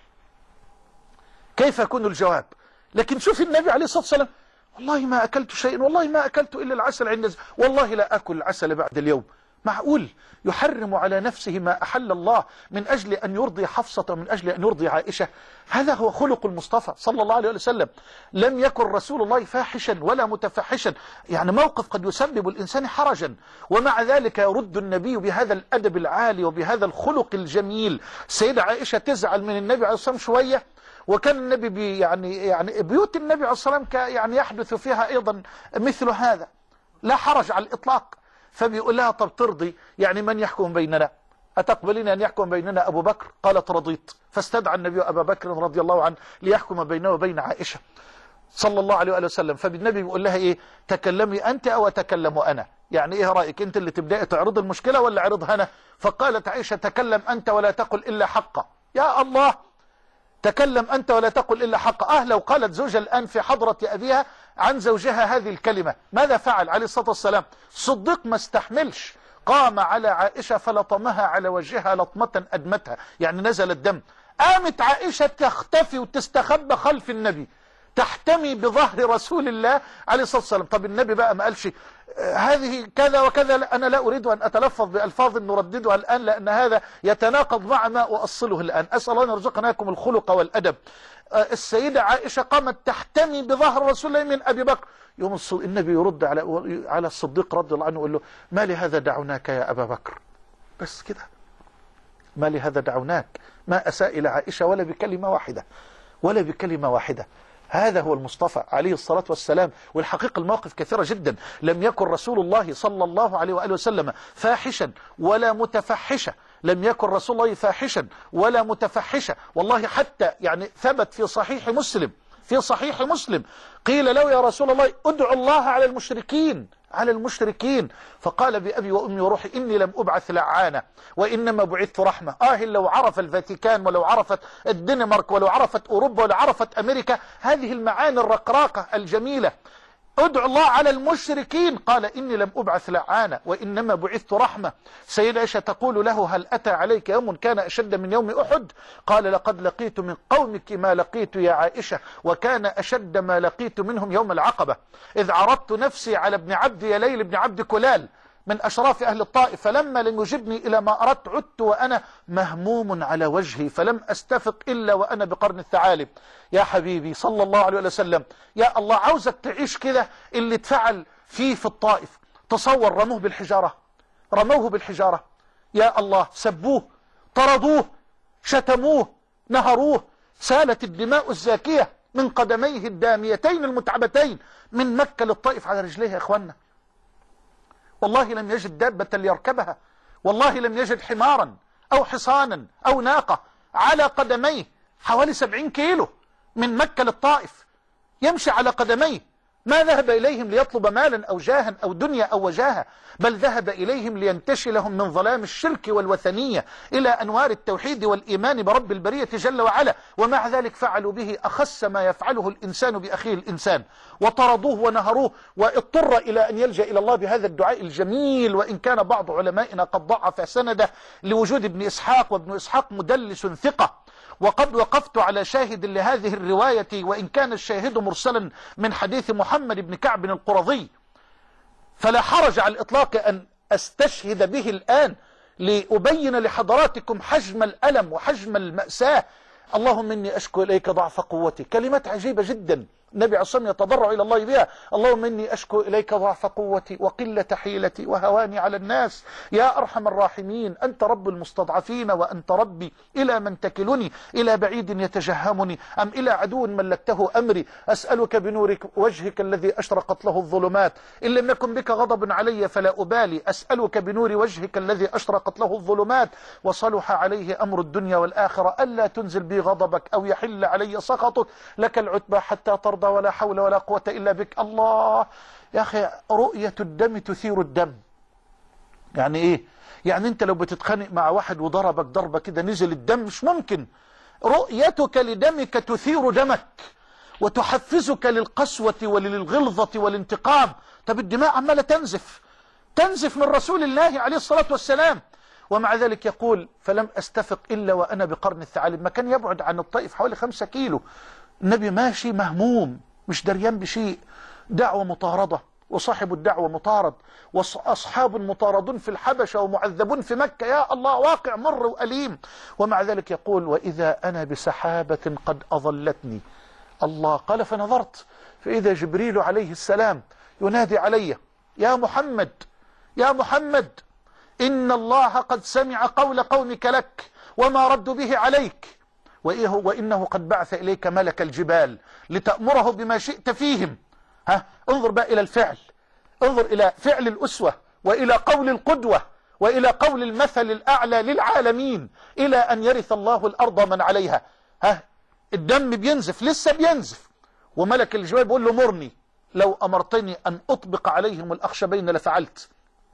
كيف يكون الجواب؟ لكن شوف النبي عليه الصلاة والسلام، والله ما أكلت شيئا، والله ما أكلت إلا العسل عند زينب، والله لا أكل العسل بعد اليوم. معقول يحرم على نفسه ما أحل الله من أجل أن يرضي حفصة ومن أجل أن يرضي عائشة؟ هذا هو خلق المصطفى صلى الله عليه وسلم. لم يكن رسول الله فاحشا ولا متفحشا، يعني موقف قد يسبب الإنسان حرجا، ومع ذلك يرد النبي بهذا الأدب العالي وبهذا الخلق الجميل. السيدة عائشة تزعل من النبي عليه الصلاة والسلام شوية، وكان النبي بي يعني يعني بيوت النبي عليه الصلاة والسلام يعني يحدث فيها أيضا مثل هذا، لا حرج على الإطلاق. فبيقول لها طب ترضي يعني من يحكم بيننا؟ أتقبلين أن يحكم بيننا أبو بكر؟ قالت رضيت. فاستدعى النبي أبا بكر رضي الله عنه ليحكم بينه وبين عائشة صلى الله عليه وسلم. فالنبي بيقول لها إيه؟ تكلمي أنت أو أتكلم أنا؟ يعني إيه رأيك، أنت اللي تبدأ تعرض المشكلة ولا عرضها أنا؟ فقالت عائشة تكلم أنت ولا تقل إلا حقا. يا الله، تكلم أنت ولا تقل إلا حقا. أه لو قالت زوجها الآن في حضرة أبيها عن زوجها هذه الكلمة، ماذا فعل عليه الصلاة والسلام؟ الصديق ما استحملش، قام على عائشة فلطمها على وجهها لطمة أدمتها، يعني نزل الدم. قامت عائشة تختفي وتستخبى خلف النبي، تحتمي بظهر رسول الله عليه الصلاة والسلام. طب النبي بقى ما قالش هذه كذا وكذا؟ لا، أنا لا أريد أن أتلفظ بألفاظ نرددها الآن لأن هذا يتناقض مع ما أؤصله الآن. أسأل الله أن يرزقناكم الخلق والأدب. السيدة عائشة قامت تحتمي بظهر رسول الله من أبي بكر. يوم النبي يرد على على الصديق رضي الله عنه ويقول له ما لهذا دعوناك يا أبا بكر؟ بس كده، ما لهذا دعوناك، ما أساء إلى عائشة ولا بكلمة واحدة، ولا بكلمة واحدة. هذا هو المصطفى عليه الصلاة والسلام. والحقيقة المواقف كثيرة جدا. لم يكن رسول الله صلى الله عليه وآله وسلم فاحشا ولا متفحشا، لم يكن رسول الله فاحشا ولا متفحشا. والله حتى يعني ثبت في صحيح مسلم، في صحيح مسلم قيل له يا رسول الله ادعو الله على المشركين، على المشركين، فقال بأبي وأمي وروحي إني لم أبعث لعانة وإنما بعثت رحمة. آه لو عرف الفاتيكان ولو عرفت الدنمارك ولو عرفت أوروبا ولو عرفت أمريكا هذه المعاني الرقراقة الجميلة، ادعو الله على المشركين، قال إني لم أبعث لعانة وإنما بعثت رحمة. سيدة عائشة تقول له هل أتى عليك يوم كان أشد من يوم أحد؟ قال لقد لقيت من قومك ما لقيت يا عائشة، وكان أشد ما لقيت منهم يوم العقبة إذ عرضت نفسي على ابن عبد يليل بن عبد كلال من أشراف أهل الطائف، فلما لم يجبني إلى ما أردت عدت وأنا مهموم على وجهي فلم أستفق إلا وأنا بقرن الثعالب. يا حبيبي صلى الله عليه وسلم، يا الله عاوزك تعيش كده اللي اتفعل فيه في الطائف. تصور رموه بالحجارة، رموه بالحجارة، يا الله، سبوه، طردوه، شتموه، نهروه، سالت الدماء الزاكية من قدميه الداميتين المتعبتين من مكة للطائف على رجليه. يا إخوانا والله لم يجد دابة ليركبها، والله لم يجد حمارا أو حصانا أو ناقة على قدميه حوالي سبعين كيلو من مكة للطائف يمشي على قدميه. ما ذهب إليهم ليطلب مالا أو جاها أو دنيا أو وجاهة، بل ذهب إليهم لينتشلهم من ظلام الشرك والوثنية إلى أنوار التوحيد والإيمان برب البرية جل وعلا. ومع ذلك فعلوا به أخس ما يفعله الإنسان بأخيه الإنسان، وطردوه ونهروه، واضطر إلى أن يلجأ إلى الله بهذا الدعاء الجميل. وإن كان بعض علمائنا قد ضعف سنده لوجود ابن إسحاق، وابن إسحاق مدلس ثقة، وقد وقفت على شاهد لهذه الرواية وإن كان الشاهد مرسلا من حديث محمد بن كعب القرظي، فلا حرج على الإطلاق أن أستشهد به الآن لأبين لحضراتكم حجم الألم وحجم المأساة. اللهم إني أشكو إليك ضعف قوتي، كلمات عجيبة جدا النبي عليه الصلاة والسلام يتضرع إلى الله بها. اللهم إني أشكو إليك ضعف قوتي وقلة حيلتي وهواني على الناس، يا أرحم الراحمين، أنت رب المستضعفين وأنت ربي، إلى من تكلني؟ إلى بعيد يتجهمني أم إلى عدو ملكته أمري؟ أسألك بنور وجهك الذي أشرقت له الظلمات، إن لم يكن بك غضب علي فلا أبالي، أسألك بنور وجهك الذي أشرقت له الظلمات وصلح عليه أمر الدنيا والآخرة، ألا تنزل بي غضبك أو يحل علي سخطك، لك العتبى حتى ترضى ولا حول ولا قوة إلا بك. الله يا أخي، رؤية الدم تثير الدم. يعني إيه؟ يعني أنت لو بتتخانق مع واحد وضربك ضربة كده نزل الدم، مش ممكن. رؤيتك لدمك تثير دمك وتحفزك للقسوة وللغلظة والانتقام. طب الدماء عمالة تنزف تنزف من رسول الله عليه الصلاة والسلام، ومع ذلك يقول فلم أستفق إلا وأنا بقرن الثعالب. ما كان يبعد عن الطائف حوالي خمسة كيلو، النبي ماشي مهموم مش دريان بشيء، دعوة مطاردة وصاحب الدعوة مطارد، وأصحاب مطاردون في الحبشة ومعذبون في مكة، يا الله واقع مر وأليم. ومع ذلك يقول وإذا أنا بسحابة قد أظلتني. الله قال فنظرت فإذا جبريل عليه السلام ينادي علي يا محمد يا محمد إن الله قد سمع قول قومك لك وما ردوا به عليك، وإنه قد بعث إليك ملك الجبال لتأمره بما شئت فيهم. ها انظر بقى إلى الفعل، انظر إلى فعل الأسوة وإلى قول القدوة وإلى قول المثل الأعلى للعالمين، إلى أن يرث الله الأرض من عليها. ها الدم بينزف لسه بينزف، وملك الجبال بيقول له مرني، لو أمرتني أن أطبق عليهم الأخشبين لفعلت.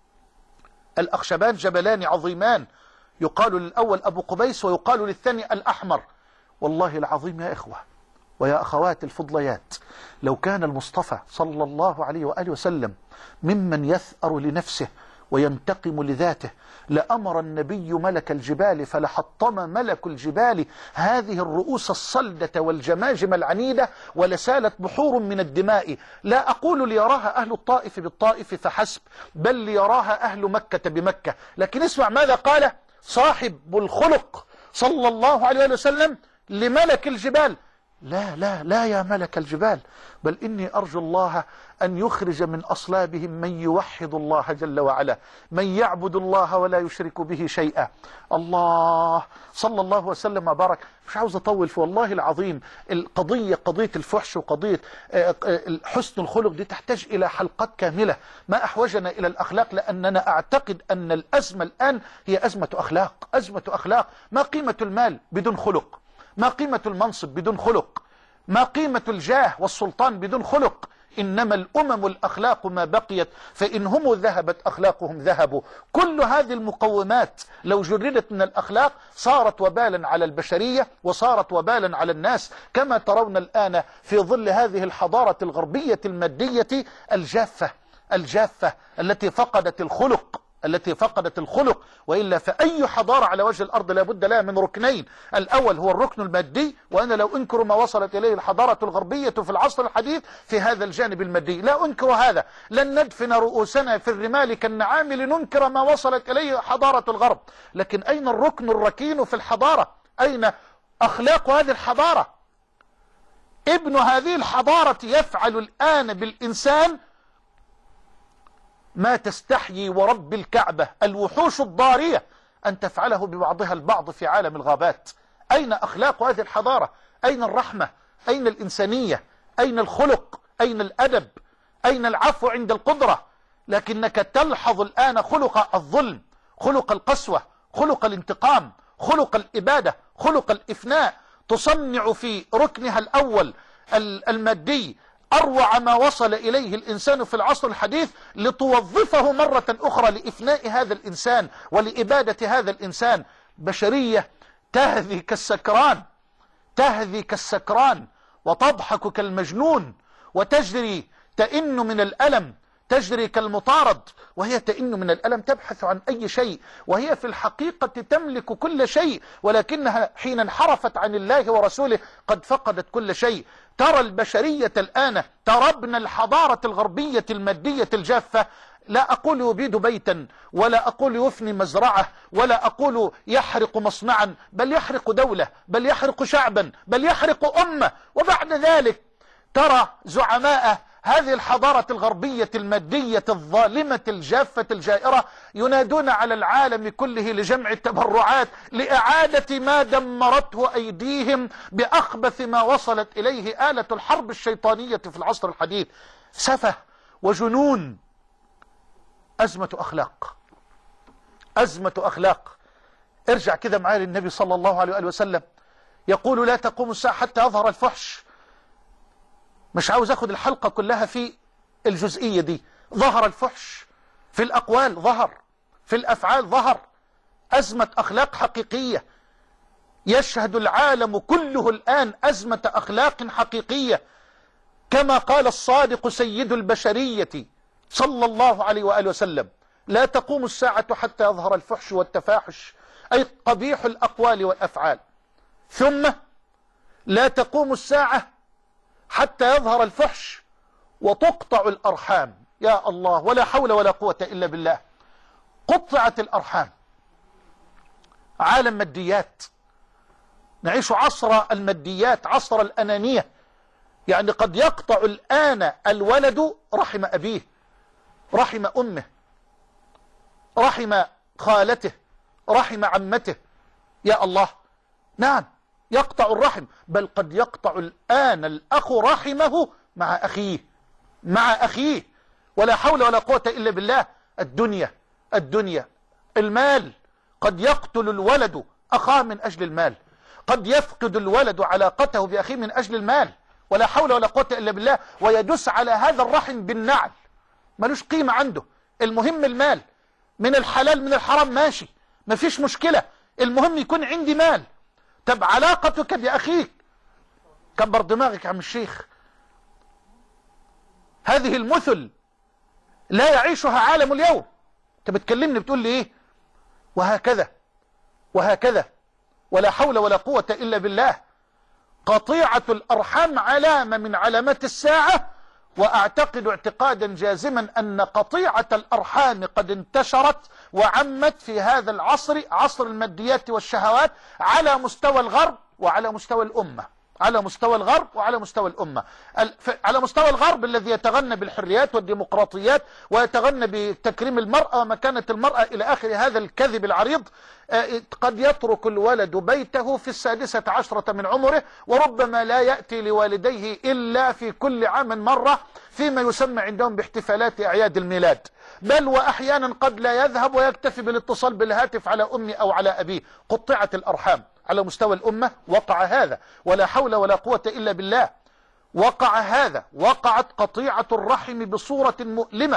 الأخشبان جبلان عظيمان، يقال للأول أبو قبيس ويقال للثاني الأحمر. والله العظيم يا إخوة ويا أخوات الفضليات، لو كان المصطفى صلى الله عليه وآله وسلم ممن يثأر لنفسه وينتقم لذاته لأمر النبي ملك الجبال فلحطم ملك الجبال هذه الرؤوس الصلدة والجماجم العنيدة ولسالت بحور من الدماء. لا أقول ليراها أهل الطائف بالطائف فحسب، بل ليراها أهل مكة بمكة. لكن اسمع ماذا قال صاحب الخلق صلى الله عليه وسلم لملك الجبال: لا لا لا يا ملك الجبال، بل إني أرجو الله أن يخرج من أصلابهم من يوحد الله جل وعلا، من يعبد الله ولا يشرك به شيئا. الله صلى الله وسلم وبارك. مش عاوز أطول في والله العظيم، القضية قضية الفحش وقضية حسن الخلق دي تحتاج إلى حلقات كاملة. ما أحوجنا إلى الأخلاق، لأننا أعتقد أن الأزمة الآن هي أزمة أخلاق، أزمة أخلاق. ما قيمة المال بدون خلق؟ ما قيمة المنصب بدون خلق؟ ما قيمة الجاه والسلطان بدون خلق؟ إنما الأمم الأخلاق ما بقيت، فإن هم ذهبت أخلاقهم ذهبوا. كل هذه المقومات لو جردت من الأخلاق صارت وبالا على البشرية وصارت وبالا على الناس، كما ترون الآن في ظل هذه الحضارة الغربية المادية الجافة الجافة التي فقدت الخلق التي فقدت الخلق. وإلا فأي حضارة على وجه الأرض لابد لها من ركنين: الأول هو الركن المادي، وأنا لو أنكر ما وصلت إليه الحضارة الغربية في العصر الحديث في هذا الجانب المادي، لا أنكر هذا، لن ندفن رؤوسنا في الرمال كالنعام لننكر ما وصلت إليه حضارة الغرب. لكن أين الركن الركين في الحضارة؟ أين أخلاق هذه الحضارة؟ ابن هذه الحضارة يفعل الآن بالإنسان ما تستحيي ورب الكعبة الوحوش الضارية أن تفعله ببعضها البعض في عالم الغابات. أين أخلاق هذه الحضارة؟ أين الرحمة؟ أين الإنسانية؟ أين الخلق؟ أين الأدب؟ أين العفو عند القدرة؟ لكنك تلحظ الآن خلق الظلم، خلق القسوة، خلق الانتقام، خلق الإبادة، خلق الإفناء. تصنع في ركنها الأول المادي أروع ما وصل إليه الإنسان في العصر الحديث لتوظفه مرة أخرى لإفناء هذا الإنسان ولإبادة هذا الإنسان. بشرية تهذي كالسكران، تهذي كالسكران وتضحك كالمجنون، وتجري تئن من الألم، تجري كالمطارد وهي تئن من الألم، تبحث عن أي شيء، وهي في الحقيقة تملك كل شيء، ولكنها حين انحرفت عن الله ورسوله قد فقدت كل شيء. ترى البشرية الآن، ترى ابن الحضارة الغربية المادية الجافة، لا أقول يبيد بيتا، ولا أقول يفني مزرعة، ولا أقول يحرق مصنعا، بل يحرق دولة، بل يحرق شعبا، بل يحرق أمة. وبعد ذلك ترى زعماء هذه الحضارة الغربية المادية الظالمة الجافة الجائرة ينادون على العالم كله لجمع التبرعات لإعادة ما دمرته أيديهم بأخبث ما وصلت إليه آلة الحرب الشيطانية في العصر الحديث. سفه وجنون. أزمة أخلاق، أزمة أخلاق. ارجع كده معايا للنبي صلى الله عليه وآله وسلم يقول لا تقوم الساعة حتى يظهر الفحش. مش عاوز أخذ الحلقة كلها في الجزئية دي. ظهر الفحش في الأقوال، ظهر في الأفعال، ظهر. أزمة أخلاق حقيقية يشهد العالم كله الآن أزمة أخلاق حقيقية، كما قال الصادق سيد البشرية صلى الله عليه وآله وسلم لا تقوم الساعة حتى يظهر الفحش والتفاحش، أي قبيح الأقوال والأفعال. ثم لا تقوم الساعة حتى يظهر الفحش وتقطع الأرحام. يا الله، ولا حول ولا قوة إلا بالله. قطعت الأرحام. عالم ماديات، نعيش عصر الماديات، عصر الأنانية. يعني قد يقطع الآن الولد رحم أبيه، رحم أمه، رحم خالته، رحم عمته. يا الله، نعم يقطع الرحم، بل قد يقطع الآن الأخ رحمه مع أخيه، مع أخيه. ولا حول ولا قوة إلا بالله. الدنيا، الدنيا، المال. قد يقتل الولد أخاه من أجل المال، قد يفقد الولد علاقته بأخيه من أجل المال. ولا حول ولا قوة إلا بالله. ويدس على هذا الرحم بالنعل، ملوش قيمة عنده. المهم المال، من الحلال من الحرام ماشي، مفيش مشكلة، المهم يكون عندي مال. طب علاقتك بأخيك، كبر دماغك يا عم الشيخ. هذه المثل لا يعيشها عالم اليوم. انت بتكلمني بتقول لي ايه؟ وهكذا وهكذا. ولا حول ولا قوة إلا بالله. قطيعة الأرحام علامة من علامات الساعة، وأعتقد اعتقادا جازما أن قطيعة الأرحام قد انتشرت وعمت في هذا العصر، عصر الماديات والشهوات، على مستوى الغرب وعلى مستوى الأمة، على مستوى الغرب وعلى مستوى الأمة. على مستوى الغرب الذي يتغنى بالحريات والديمقراطيات ويتغنى بتكريم المرأة ومكانة المرأة إلى آخر هذا الكذب العريض. قد يترك الولد بيته في السادسة عشرة من عمره، وربما لا يأتي لوالديه إلا في كل عام مرة فيما يسمى عندهم باحتفالات أعياد الميلاد، بل وأحيانا قد لا يذهب ويكتفي بالاتصال بالهاتف على أمي أو على أبيه. قطعت الأرحام على مستوى الأمة. وقع هذا، ولا حول ولا قوة إلا بالله. وقع هذا، وقعت قطيعة الرحم بصورة مؤلمة.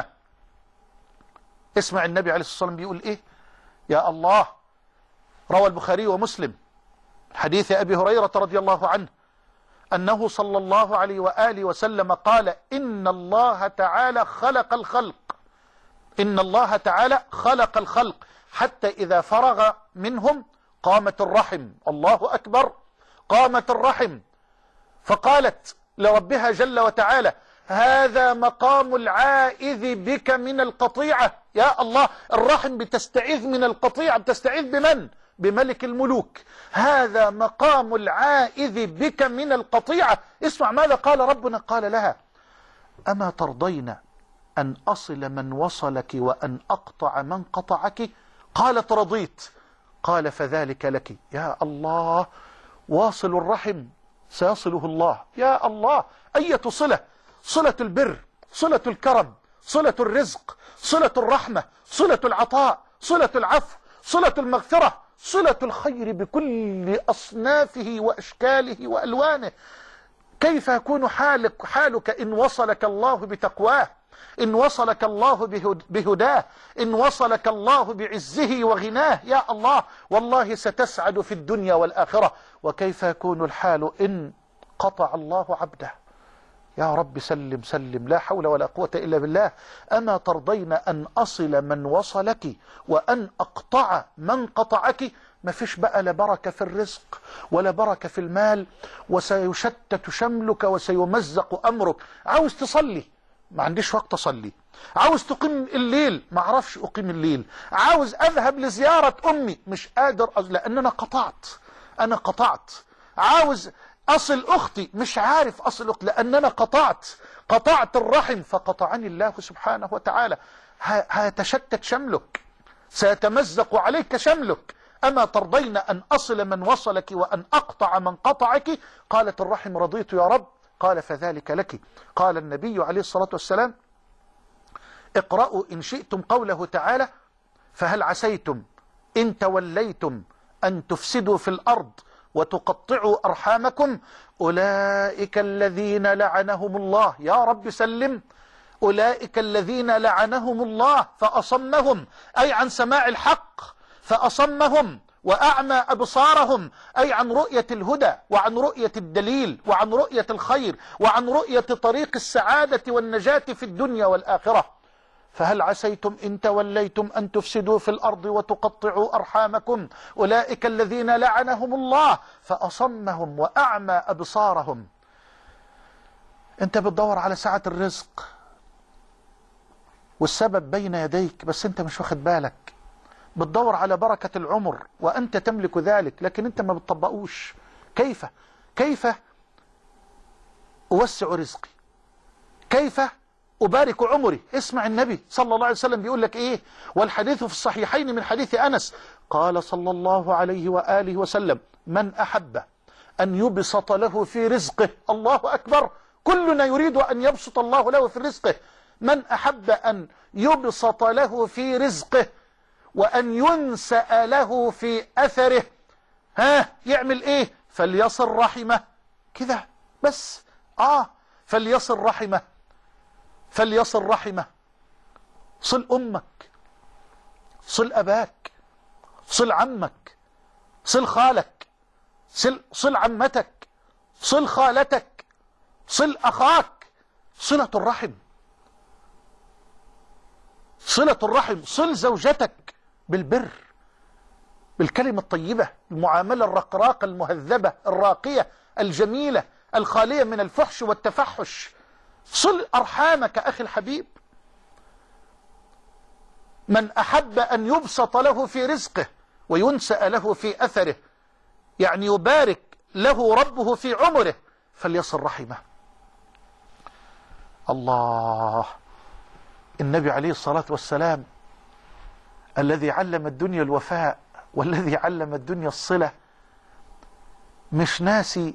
اسمع النبي عليه الصلاة والسلام بيقول إيه؟ يا الله، روى البخاري ومسلم حديث أبي هريرة رضي الله عنه أنه صلى الله عليه وآله وسلم قال إن الله تعالى خلق الخلق، إن الله تعالى خلق الخلق حتى إذا فرغ منهم قامت الرحم. الله أكبر. قامت الرحم فقالت لربها جل وتعالى هذا مقام العائذ بك من القطيعة. يا الله، الرحم بتستعيذ من القطيعة، بتستعيذ بمن؟ بملك الملوك. هذا مقام العائذ بك من القطيعة. اسمع ماذا قال ربنا، قال لها أما ترضين أن أصل من وصلك وأن أقطع من قطعك؟ قالت رضيت. قال فذلك لك. يا الله، واصل الرحم سيصله الله. يا الله، أية صلة، صلة البر، صلة الكرم، صلة الرزق، صلة الرحمة، صلة العطاء، صلة العفو، صلة المغفرة، صلة الخير بكل أصنافه وأشكاله وألوانه. كيف يكون حالك, حالك إن وصلك الله بتقواه، إن وصلك الله بهداه، إن وصلك الله بعزه وغناه؟ يا الله، والله ستسعد في الدنيا والآخرة. وكيف يكون الحال إن قطع الله عبده؟ يا رب سلم سلم، لا حول ولا قوة إلا بالله. أما ترضين أن أصل من وصلك وأن أقطع من قطعك؟ ما فيش بقى لا بركة في الرزق ولا بركة في المال، وسيشتت شملك وسيمزق أمرك. عاوز تصلي، ما عنديش وقت أصلي. عاوز تقيم الليل، ما أعرفش أقيم الليل. عاوز أذهب لزيارة أمي، مش قادر أز... لأن أنا قطعت أنا قطعت. عاوز أصل أختي، مش عارف أصل أختي لأن أنا قطعت قطعت الرحم، فقطعني الله سبحانه وتعالى. هيتشتت شملك، سيتمزق عليك شملك. أما ترضين أن أصل من وصلك وأن أقطع من قطعك؟ قالت الرحم رضيت يا رب. قال فذلك لك. قال النبي عليه الصلاة والسلام اقرأوا إن شئتم قوله تعالى فهل عسيتم إن توليتم أن تفسدوا في الأرض وتقطعوا أرحامكم أولئك الذين لعنهم الله. يا رب سلم. أولئك الذين لعنهم الله فأصمهم، أي عن سماع الحق، فأصمهم وأعمى أبصارهم، أي عن رؤية الهدى وعن رؤية الدليل وعن رؤية الخير وعن رؤية طريق السعادة والنجاة في الدنيا والآخرة. فهل عسيتم إن توليتم أن تفسدوا في الأرض وتقطعوا أرحامكم أولئك الذين لعنهم الله فأصمهم وأعمى أبصارهم. أنت بتدور على سعة الرزق والسبب بين يديك، بس أنت مش واخد بالك. بتدور على بركة العمر وأنت تملك ذلك، لكن أنت ما بتطبقوش. كيف كيف أوسع رزقي؟ كيف أبارك عمري؟ اسمع النبي صلى الله عليه وسلم بيقول لك إيه، والحديث في الصحيحين من حديث أنس قال صلى الله عليه وآله وسلم من أحب أن يبسط له في رزقه، الله أكبر، كلنا يريد أن يبسط الله له في رزقه، من أحب أن يبسط له في رزقه وأن ينسأ له في أثره، ها يعمل إيه؟ فليصل رحمه. كده بس. آه فليصل رحمه فليصل رحمه. صل أمك، صل أباك، صل عمك، صل خالك، صل, صل عمتك، صل خالتك، صل أخاك. صلة الرحم، صلة الرحم. صل زوجتك بالبر، بالكلمة الطيبة، المعاملة الرقراقة المهذبة الراقية الجميلة الخالية من الفحش والتفحش. صل أرحامك أخي الحبيب. من أحب أن يبسط له في رزقه وينسأ له في أثره، يعني يبارك له ربه في عمره، فليصل رحمه. الله، النبي عليه الصلاة والسلام الذي علم الدنيا الوفاء والذي علم الدنيا الصلة مش ناسي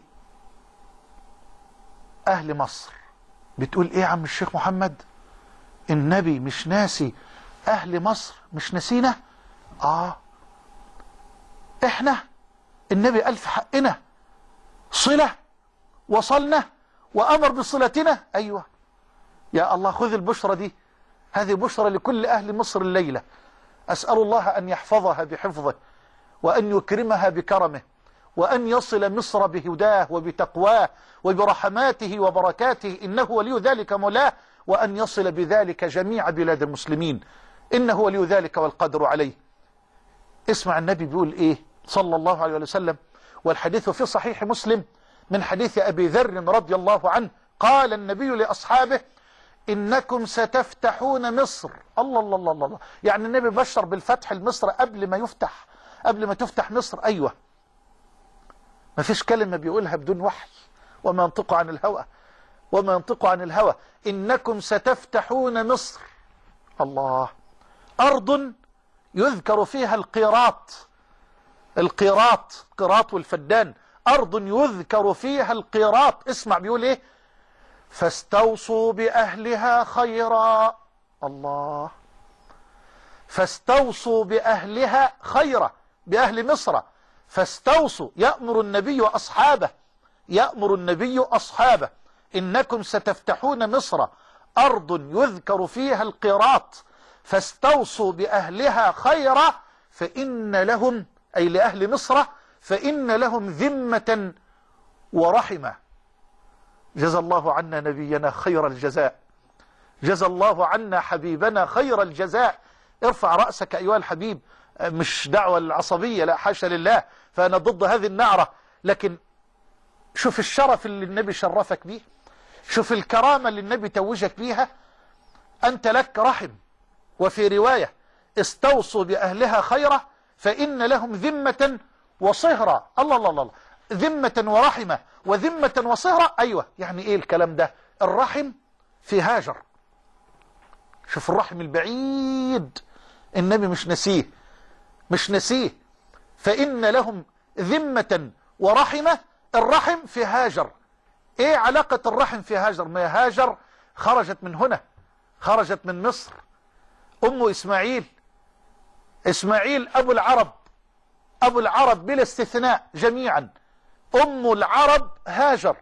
أهل مصر. بتقول إيه يا عم الشيخ محمد؟ النبي مش ناسي أهل مصر؟ مش ناسينا؟ آه إحنا النبي قال في حقنا صلة، وصلنا وأمر بصلتنا. أيوة يا الله، خذ البشرة دي، هذه بشرة لكل أهل مصر الليلة. أسأل الله أن يحفظها بحفظه وأن يكرمها بكرمه وأن يصل مصر بهداه وبتقواه وبرحماته وبركاته، إنه ولي ذلك مولاه، وأن يصل بذلك جميع بلاد المسلمين، إنه ولي ذلك والقدر عليه. اسمع النبي بيقول إيه صلى الله عليه وسلم، والحديث في صحيح مسلم من حديث أبي ذر رضي الله عنه، قال النبي لأصحابه إنكم ستفتحون مصر. الله الله الله الله، يعني النبي بشر بالفتح لمصر قبل ما يفتح قبل ما تفتح مصر. أيوة، ما فيش كلمة بيقولها بدون وحي، وما ينطق عن الهوى وما ينطق عن الهوى. إنكم ستفتحون مصر. الله، أرض يذكر فيها القيراط، القيراط قيراط والفدان، أرض يذكر فيها القيراط. اسمع بيقول إيه، فاستوصوا بأهلها خيرا. الله، فاستوصوا بأهلها خيرا، بأهل مصر. فاستوصوا، يأمر النبي وأصحابه يأمر النبي أصحابه: إنكم ستفتحون مصر أرض يذكر فيها القيراط، فاستوصوا بأهلها خيرا فإن لهم، أي لأهل مصر، فإن لهم ذمة ورحمة. جزى الله عنا نبينا خير الجزاء، جزى الله عنا حبيبنا خير الجزاء. ارفع رأسك أيها الحبيب، مش دعوة العصبية، لا حاشا لله، فأنا ضد هذه النعرة، لكن شوف الشرف اللي النبي شرفك به، شوف الكرامة اللي النبي توجك بيها. أنت لك رحم، وفي رواية: استوصوا بأهلها خيرا فإن لهم ذمة وصهرا. الله الله الله، ذمة ورحمة وذمة وصهرا. أيوة، يعني إيه الكلام ده؟ الرحم في هاجر، شوف الرحم البعيد النبي مش نسيه، مش نسيه. فإن لهم ذمة ورحمة، الرحم في هاجر. ايه علاقة الرحم في هاجر؟ ما هاجر خرجت من هنا، خرجت من مصر. أم إسماعيل، إسماعيل أبو العرب، أبو العرب بلا استثناء جميعا. أم العرب هاجر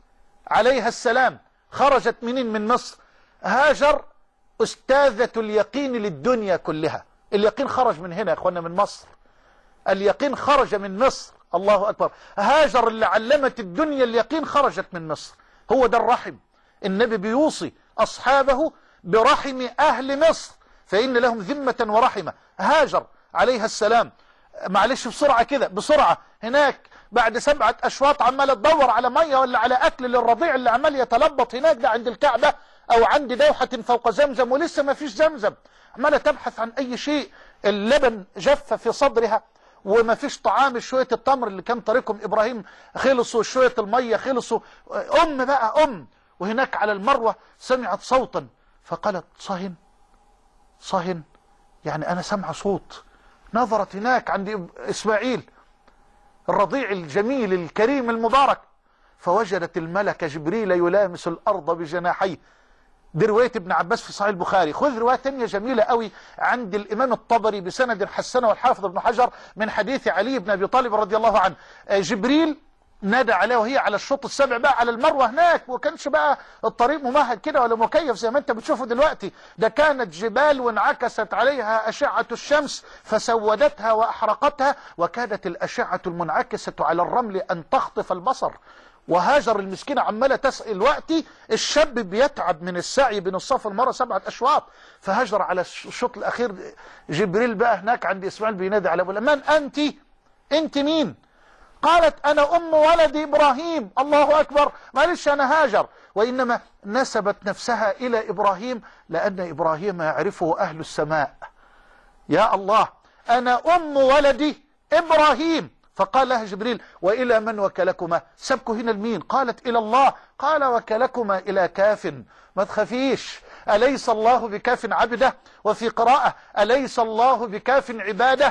عليها السلام، خرجت منين؟ من مصر. هاجر أستاذة اليقين للدنيا كلها. اليقين خرج من هنا يا أخوانا، من مصر. اليقين خرج من مصر. الله أكبر. هاجر اللي علمت الدنيا اليقين خرجت من مصر. هو ده الرحم. النبي بيوصي أصحابه برحم أهل مصر، فإن لهم ذمة ورحمة. هاجر عليها السلام، معلش بسرعة كده بسرعة، هناك بعد سبعة أشواط عمالة تدور على مية ولا على أكل للرضيع اللي عمال يتلبط هناك ده عند الكعبة أو عند دوحة فوق زمزم، ولسه ما فيش زمزم. عمالة تبحث عن أي شيء. اللبن جف في صدرها وما فيش طعام. شوية التمر اللي كان طريقهم إبراهيم خلصوا، شوية المية خلصوا. أم بقى أم. وهناك على المروة سمعت صوتا فقالت: صهن صهن، يعني أنا سمع صوت. نظرت هناك عند إسماعيل الرضيع الجميل الكريم المبارك، فوجدت الملك جبريل يلامس الأرض بجناحيه. دي رواية ابن عباس في صحيح البخاري. خذ رواية تانية جميلة قوي عند الإمام الطبري بسند حسنه والحافظ ابن حجر من حديث علي بن أبي طالب رضي الله عنه. جبريل نادى عليه وهي على الشوط السابع بقى على المروة هناك، وكانش بقى الطريق ممهد كده ولا مكيف زي ما انت بتشوفه دلوقتي. ده كانت جبال وانعكست عليها أشعة الشمس فسودتها وأحرقتها، وكادت الأشعة المنعكسة على الرمل أن تخطف البصر. وهاجر المسكينة عمالة تسأل وقتي، الشاب بيتعب من السعي بين الصفا والمروة سبعة أشواط. فهاجر على الشوط الأخير جبريل بقى هناك عند إسماعيل بينادي على أبو الأمان: أنت أنت مين؟ قالت: أنا أم ولد إبراهيم. الله أكبر. معلش أنا هاجر، وإنما نسبت نفسها إلى إبراهيم لأن إبراهيم يعرفه أهل السماء. يا الله، أنا أم ولد إبراهيم. فقال لها جبريل: وإلى من وكلكما؟ سبكوا هنا المين؟ قالت: إلى الله. قال: وكلكما إلى كاف. ما تخافيش، أليس الله بكاف عبده؟ وفي قراءة: أليس الله بكاف عباده؟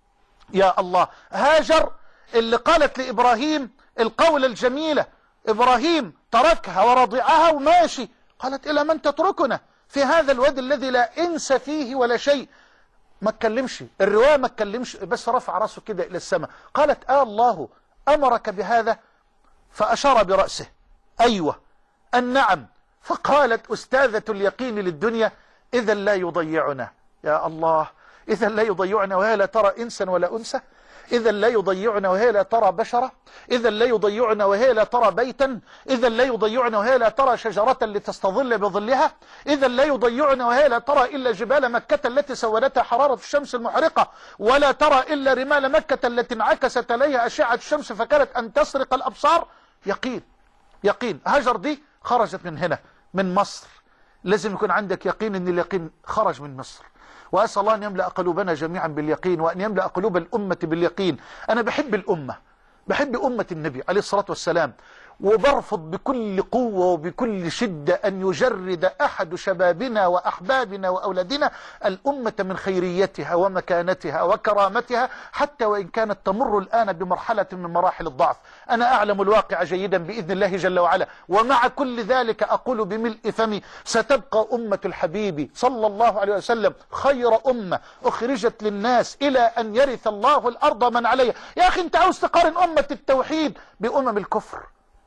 يا الله. هاجر اللي قالت لإبراهيم القول الجميلة، إبراهيم تركها ورضعها وماشي. قالت: إلى من تتركنا في هذا الوادي الذي لا إنس فيه ولا شيء؟ ما اتكلمش الرواية، ما اتكلمش، بس رفع راسه كده إلى السماء. قالت: آه الله أمرك بهذا؟ فأشار برأسه: أيوة النعم. فقالت أستاذة اليقين للدنيا: إذا لا يضيعنا. يا الله، إذا لا يضيعنا وهي لا ترى إنسا ولا أنثى، إذا لا يضيعنا وهي لا ترى بشرة، إذا لا يضيعنا وهي لا ترى بيتا، إذا لا يضيعنا وهي لا ترى شجرة لتستظل بظلها، إذا لا يضيعنا وهي لا ترى إلا جبال مكة التي سودتها حرارة الشمس المحرقة، ولا ترى إلا رمال مكة التي انعكست عليها أشعة الشمس فكانت أن تسرق الأبصار. يقين، يقين. هاجر دي خرجت من هنا، من مصر. لازم يكون عندك يقين أن اليقين خرج من مصر. وأسأل الله أن يملأ قلوبنا جميعا باليقين، وأن يملأ قلوب الأمة باليقين. أنا بحب الأمة، بحب أمة النبي عليه الصلاة والسلام، وبرفض بكل قوة وبكل شدة أن يجرد أحد شبابنا وأحبابنا وأولادنا الأمة من خيريتها ومكانتها وكرامتها، حتى وإن كانت تمر الآن بمرحلة من مراحل الضعف. أنا أعلم الواقع جيدا بإذن الله جل وعلا، ومع كل ذلك أقول بملء فمي: ستبقى أمة الحبيب صلى الله عليه وسلم خير أمة أخرجت للناس إلى أن يرث الله الأرض من عليها. يا أخي أنت عاوز تقارن أمة التوحيد بأمم الكفر؟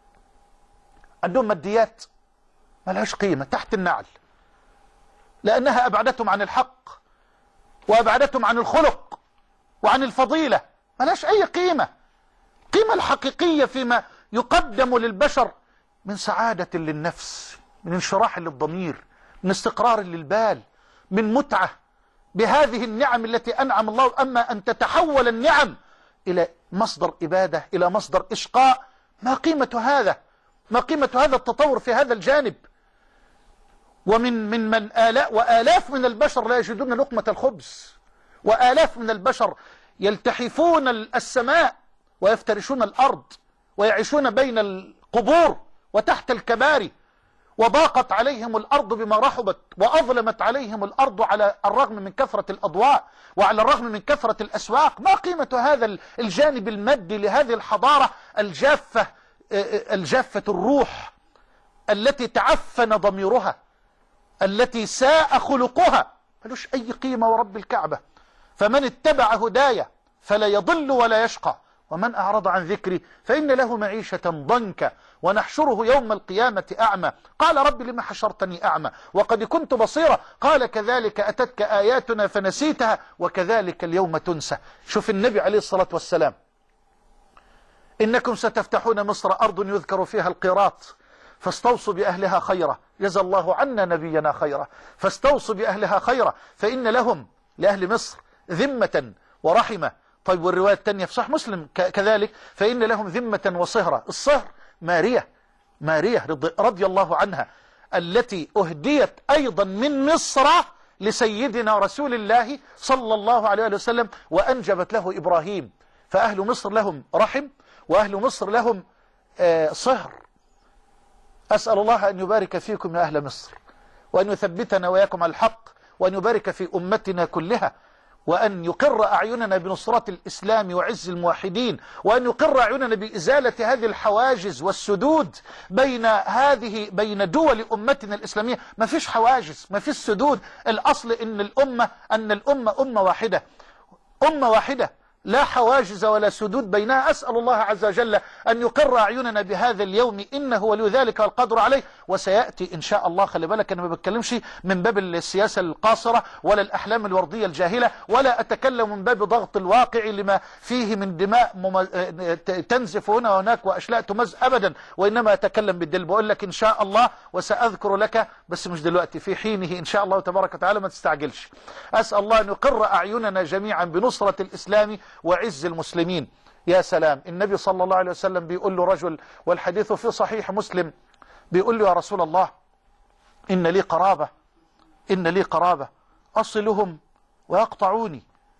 عندهم ماديات ما لهاش قيمة تحت النعل، لأنها أبعدتهم عن الحق وأبعدتهم عن الخلق وعن الفضيلة، ما لهاش أي قيمة. القيمة الحقيقية فيما يقدم للبشر من سعادة للنفس، من انشراح للضمير، من استقرار للبال، من متعة بهذه النعم التي أنعم الله. أما أن تتحول النعم إلى مصدر إبادة، إلى مصدر إشقاء، ما قيمة هذا؟ ما قيمة هذا التطور في هذا الجانب؟ ومن من من آلاء وآلاف من البشر لا يجدون لقمة الخبز، وآلاف من البشر يلتحفون السماء ويفترشون الأرض ويعيشون بين القبور وتحت الكباري، وضاقت عليهم الأرض بما رحبت، وأظلمت عليهم الأرض على الرغم من كثرة الأضواء وعلى الرغم من كثرة الأسواق. ما قيمة هذا الجانب المادي لهذه الحضارة الجافة، الجافة الروح، التي تعفن ضميرها، التي ساء خلقها، ملوش أي قيمة ورب الكعبة. فمن اتبع هدايا فلا يضل ولا يشقى، ومن أعرض عن ذكري فإن له معيشة ضنكا ونحشره يوم القيامة أعمى. قال رب لما حشرتني أعمى وقد كنت بصيرا، قال كذلك أتتك آياتنا فنسيتها وكذلك اليوم تنسى. شوف النبي عليه الصلاة والسلام، إنكم ستفتحون مصر أرض يذكر فيها القيراط فاستوصوا بأهلها خيرا، جزى الله عنا نبينا خيرا، فاستوصوا بأهلها خيرا فإن لهم لأهل مصر ذمة ورحمة. طيب والرواية الثانية في صحيح مسلم كذلك، فإن لهم ذمة وصهرة. الصهر مارية، مارية رضي الله عنها التي أهديت أيضا من مصر لسيدنا رسول الله صلى الله عليه وسلم وأنجبت له إبراهيم. فأهل مصر لهم رحم، وأهل مصر لهم آه صهر. أسأل الله أن يبارك فيكم يا أهل مصر، وأن يثبتنا وياكم على الحق، وأن يبارك في أمتنا كلها، وأن يقر أعيننا بنصرة الإسلام وعز الموحدين، وأن يقر أعيننا بإزالة هذه الحواجز والسدود بين هذه بين دول أمتنا الإسلامية. ما فيش حواجز، ما فيش سدود. الأصل إن الأمة أن الأمة أمة واحدة، أمة واحدة لا حواجز ولا سدود بينها. أسأل الله عز وجل أن يقر أعيننا بهذا اليوم، إنه ولي ذلك والقدر عليه. وسيأتي إن شاء الله. خلي بالك أنا ما بتكلمش من باب السياسة القاصرة ولا الأحلام الوردية الجاهلة، ولا أتكلم من باب ضغط الواقع لما فيه من دماء مم... تنزف هنا وهناك وأشلاء تمز أبدا، وإنما أتكلم بالدل. بقول لك إن شاء الله وسأذكر لك، بس مش دلوقتي، في حينه إن شاء الله تبارك وتعالى، ما تستعجلش. أسأل الله أن يقر أعيننا جميعا بنصرة الإسلام وعز المسلمين. يا سلام، النبي صلى الله عليه وسلم بيقول له رجل، والحديث في صحيح مسلم، بيقول له يا رسول الله إن لي قرابة إن لي قرابة أصلهم ويقطعوني،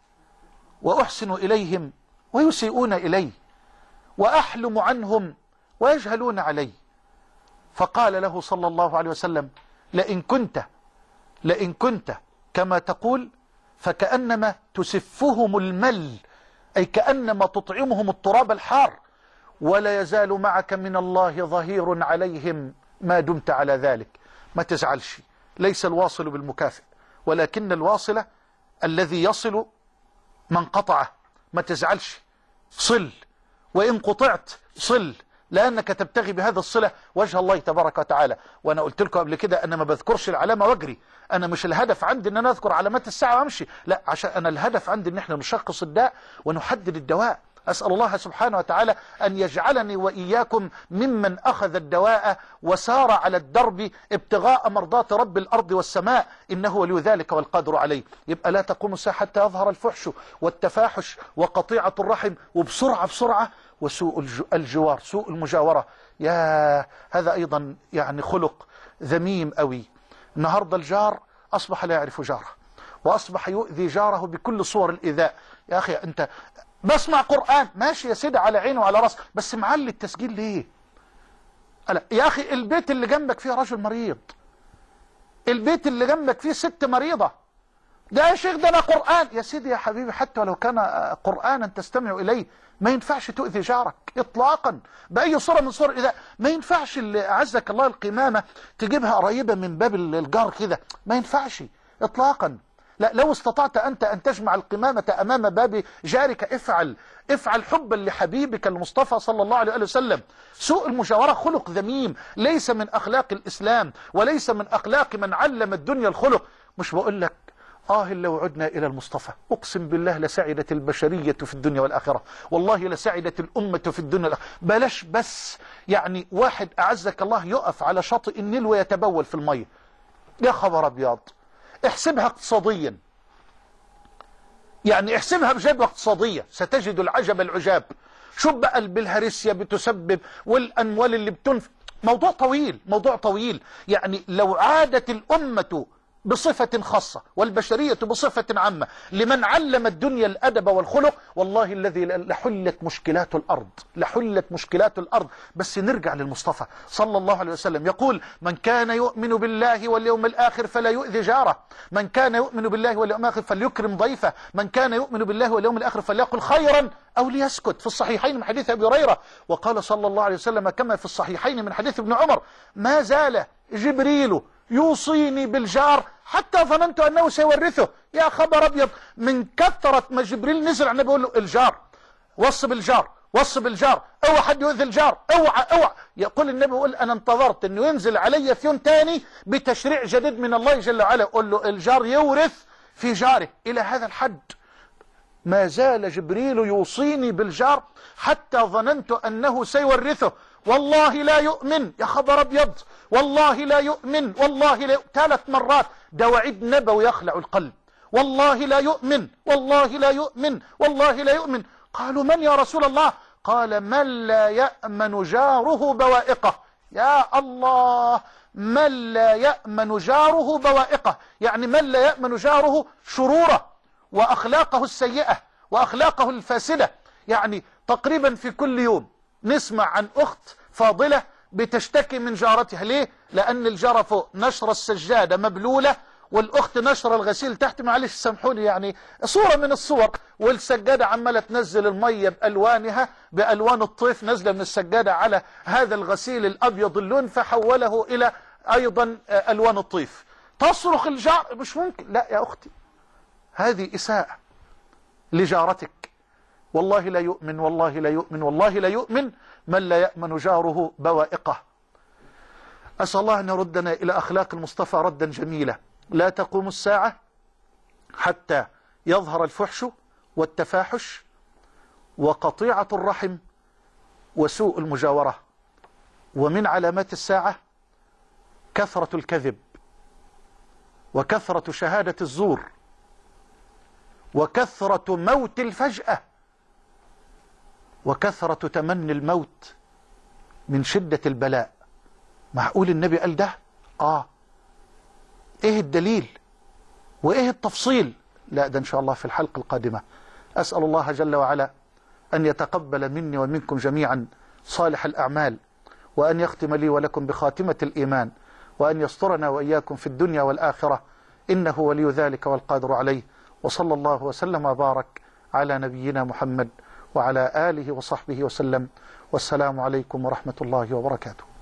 وأحسن إليهم ويسيئون إلي، وأحلم عنهم ويجهلون علي. فقال له صلى الله عليه وسلم لئن كنت لئن كنت كما تقول فكأنما تسفهم المل، أي كأنما تطعمهم التراب الحار، ولا يزال معك من الله ظهير عليهم ما دمت على ذلك. ما تزعلش، ليس الواصل بالمكافئ، ولكن الواصل الذي يصل من قطعه. ما تزعلش، صل، وإن قطعت صل، لأنك تبتغي بهذا الصلة وجه الله تبارك وتعالى. وأنا قلت لكم قبل كده أنا ما بذكرش العلامة واجري. أنا مش الهدف عندي أن أنا أذكر علامات الساعة وأمشي، لا، عشان أنا الهدف عندي أن احنا نشخص الداء ونحدد الدواء. أسأل الله سبحانه وتعالى أن يجعلني وإياكم ممن أخذ الدواء وسار على الدرب ابتغاء مرضات رب الأرض والسماء، إنه ولي ذلك والقادر عليه. يبقى لا تقوم الساعة حتى يظهر الفحش والتفاحش وقطيعة الرحم، وبسرعة بسرعة، وسوء الجوار، سوء المجاورة. يا هذا أيضا يعني خلق ذميم قوي. النهاردة الجار أصبح لا يعرف جاره، وأصبح يؤذي جاره بكل صور الإيذاء. يا أخي أنت بسمع قرآن، ماشي يا سيدي، على عينه وعلى راسه، بس معلي التسجيل ليه؟ ألا يا أخي البيت اللي جنبك فيه رجل مريض، البيت اللي جنبك فيه ست مريضة، ده يا شيخ ده أنا قرآن. يا سيدي يا حبيبي، حتى ولو كان قرآنا تستمع إليه ما ينفعش تؤذي جارك إطلاقا بأي صورة من صور الإيذاء. ما ينفعش اللي أعزك الله القمامة تجيبها قريبة من باب الجار كده، ما ينفعش إطلاقا. لا، لو استطعت أنت أن تجمع القمامة أمام باب جارك افعل، افعل حبا لحبيبك المصطفى صلى الله عليه وسلم. سوء المجاورة خلق ذميم، ليس من أخلاق الإسلام وليس من أخلاق من علم الدنيا الخلق. مش بقول لك آه لو عدنا إلى المصطفى أقسم بالله لسعدت البشرية في الدنيا والآخرة، والله لسعدت الأمة في الدنيا والآخرة. بلاش بس يعني واحد أعزك الله يقف على شاطئ النيل ويتبول في المية، يا خبر أبيض. احسبها اقتصاديا، يعني احسبها بجيبة اقتصادية ستجد العجب العجاب. شوف بقى البلهارسيا بتسبب والأموال اللي بتنفق. موضوع طويل، موضوع طويل. يعني لو عادت الأمة بصفة خاصة والبشرية بصفة عامة لمن علم الدنيا الأدب والخلق، والله الذي لحلت مشكلات الأرض، لحلت مشكلات الأرض. بس نرجع للمصطفى صلى الله عليه وسلم، يقول: من كان يؤمن بالله واليوم الآخر فلا يؤذي جاره، من كان يؤمن بالله واليوم الآخر فليكرم ضيفه، من كان يؤمن بالله واليوم الآخر فليقل خيرا أو ليسكت. في الصحيحين من حديث أبي هريرة، وقال صلى الله عليه وسلم كما في الصحيحين من حديث ابن عمر: ما زال جبريل يوصيني بالجار حتى ظننت أنه سيورثه. يا خبر أبيض، من كثرة ما جبريل نزل عن النبي يقول له الجار، وص بالجار، وص بالجار، اوعى حد يؤذي الجار، اوعى اوعى. يقول النبي يقول أنا انتظرت أنه ينزل علي في يوم تاني بتشريع جديد من الله جل وعلا يقول له الجار يورث في جاره. إلى هذا الحد ما زال جبريل يوصيني بالجار حتى ظننت أنه سيورثه. والله لا يؤمن، يا خبر أبيض، والله لا يؤمن، والله لا يؤمن. ثلاث مرات، ده وعيد نبوي يخلع القلب. والله لا يؤمن، والله لا يؤمن، والله لا يؤمن. قالوا: من يا رسول الله؟ قال: من لا يأمن جاره بوائقه. يا الله، من لا يأمن جاره بوائقه، يعني من لا يأمن جاره شروره وأخلاقه السيئة وأخلاقه الفاسدة. يعني تقريبا في كل يوم نسمع عن أخت فاضلة بتشتكي من جارتها. ليه؟ لأن الجارة فوق نشر السجادة مبلولة والأخت نشر الغسيل تحت، معلش سامحوني يعني صورة من الصور، والسجادة عمالة تنزل المية بألوانها، بألوان الطيف نزل من السجادة على هذا الغسيل الأبيض اللون فحوله إلى أيضا ألوان الطيف. تصرخ الجار، مش ممكن. لا يا أختي، هذه إساءة لجارتك. والله لا يؤمن، والله لا يؤمن، والله لا يؤمن من لا يأمن جاره بوائقه. أسأل الله أن يردنا إلى أخلاق المصطفى ردا جميلا. لا تقوم الساعة حتى يظهر الفحش والتفاحش وقطيعة الرحم وسوء المجاورة. ومن علامات الساعة كثرة الكذب وكثرة شهادة الزور وكثرة موت الفجأة وكثرة تمني الموت من شدة البلاء. معقول النبي قال ده؟ آه. إيه الدليل وإيه التفصيل؟ لا، ده إن شاء الله في الحلقة القادمة. أسأل الله جل وعلا أن يتقبل مني ومنكم جميعا صالح الأعمال، وأن يختم لي ولكم بخاتمة الإيمان، وأن يسترنا وإياكم في الدنيا والآخرة، إنه ولي ذلك والقادر عليه. وصلى الله وسلم وبارك على نبينا محمد وعلى آله وصحبه وسلم. والسلام عليكم ورحمة الله وبركاته.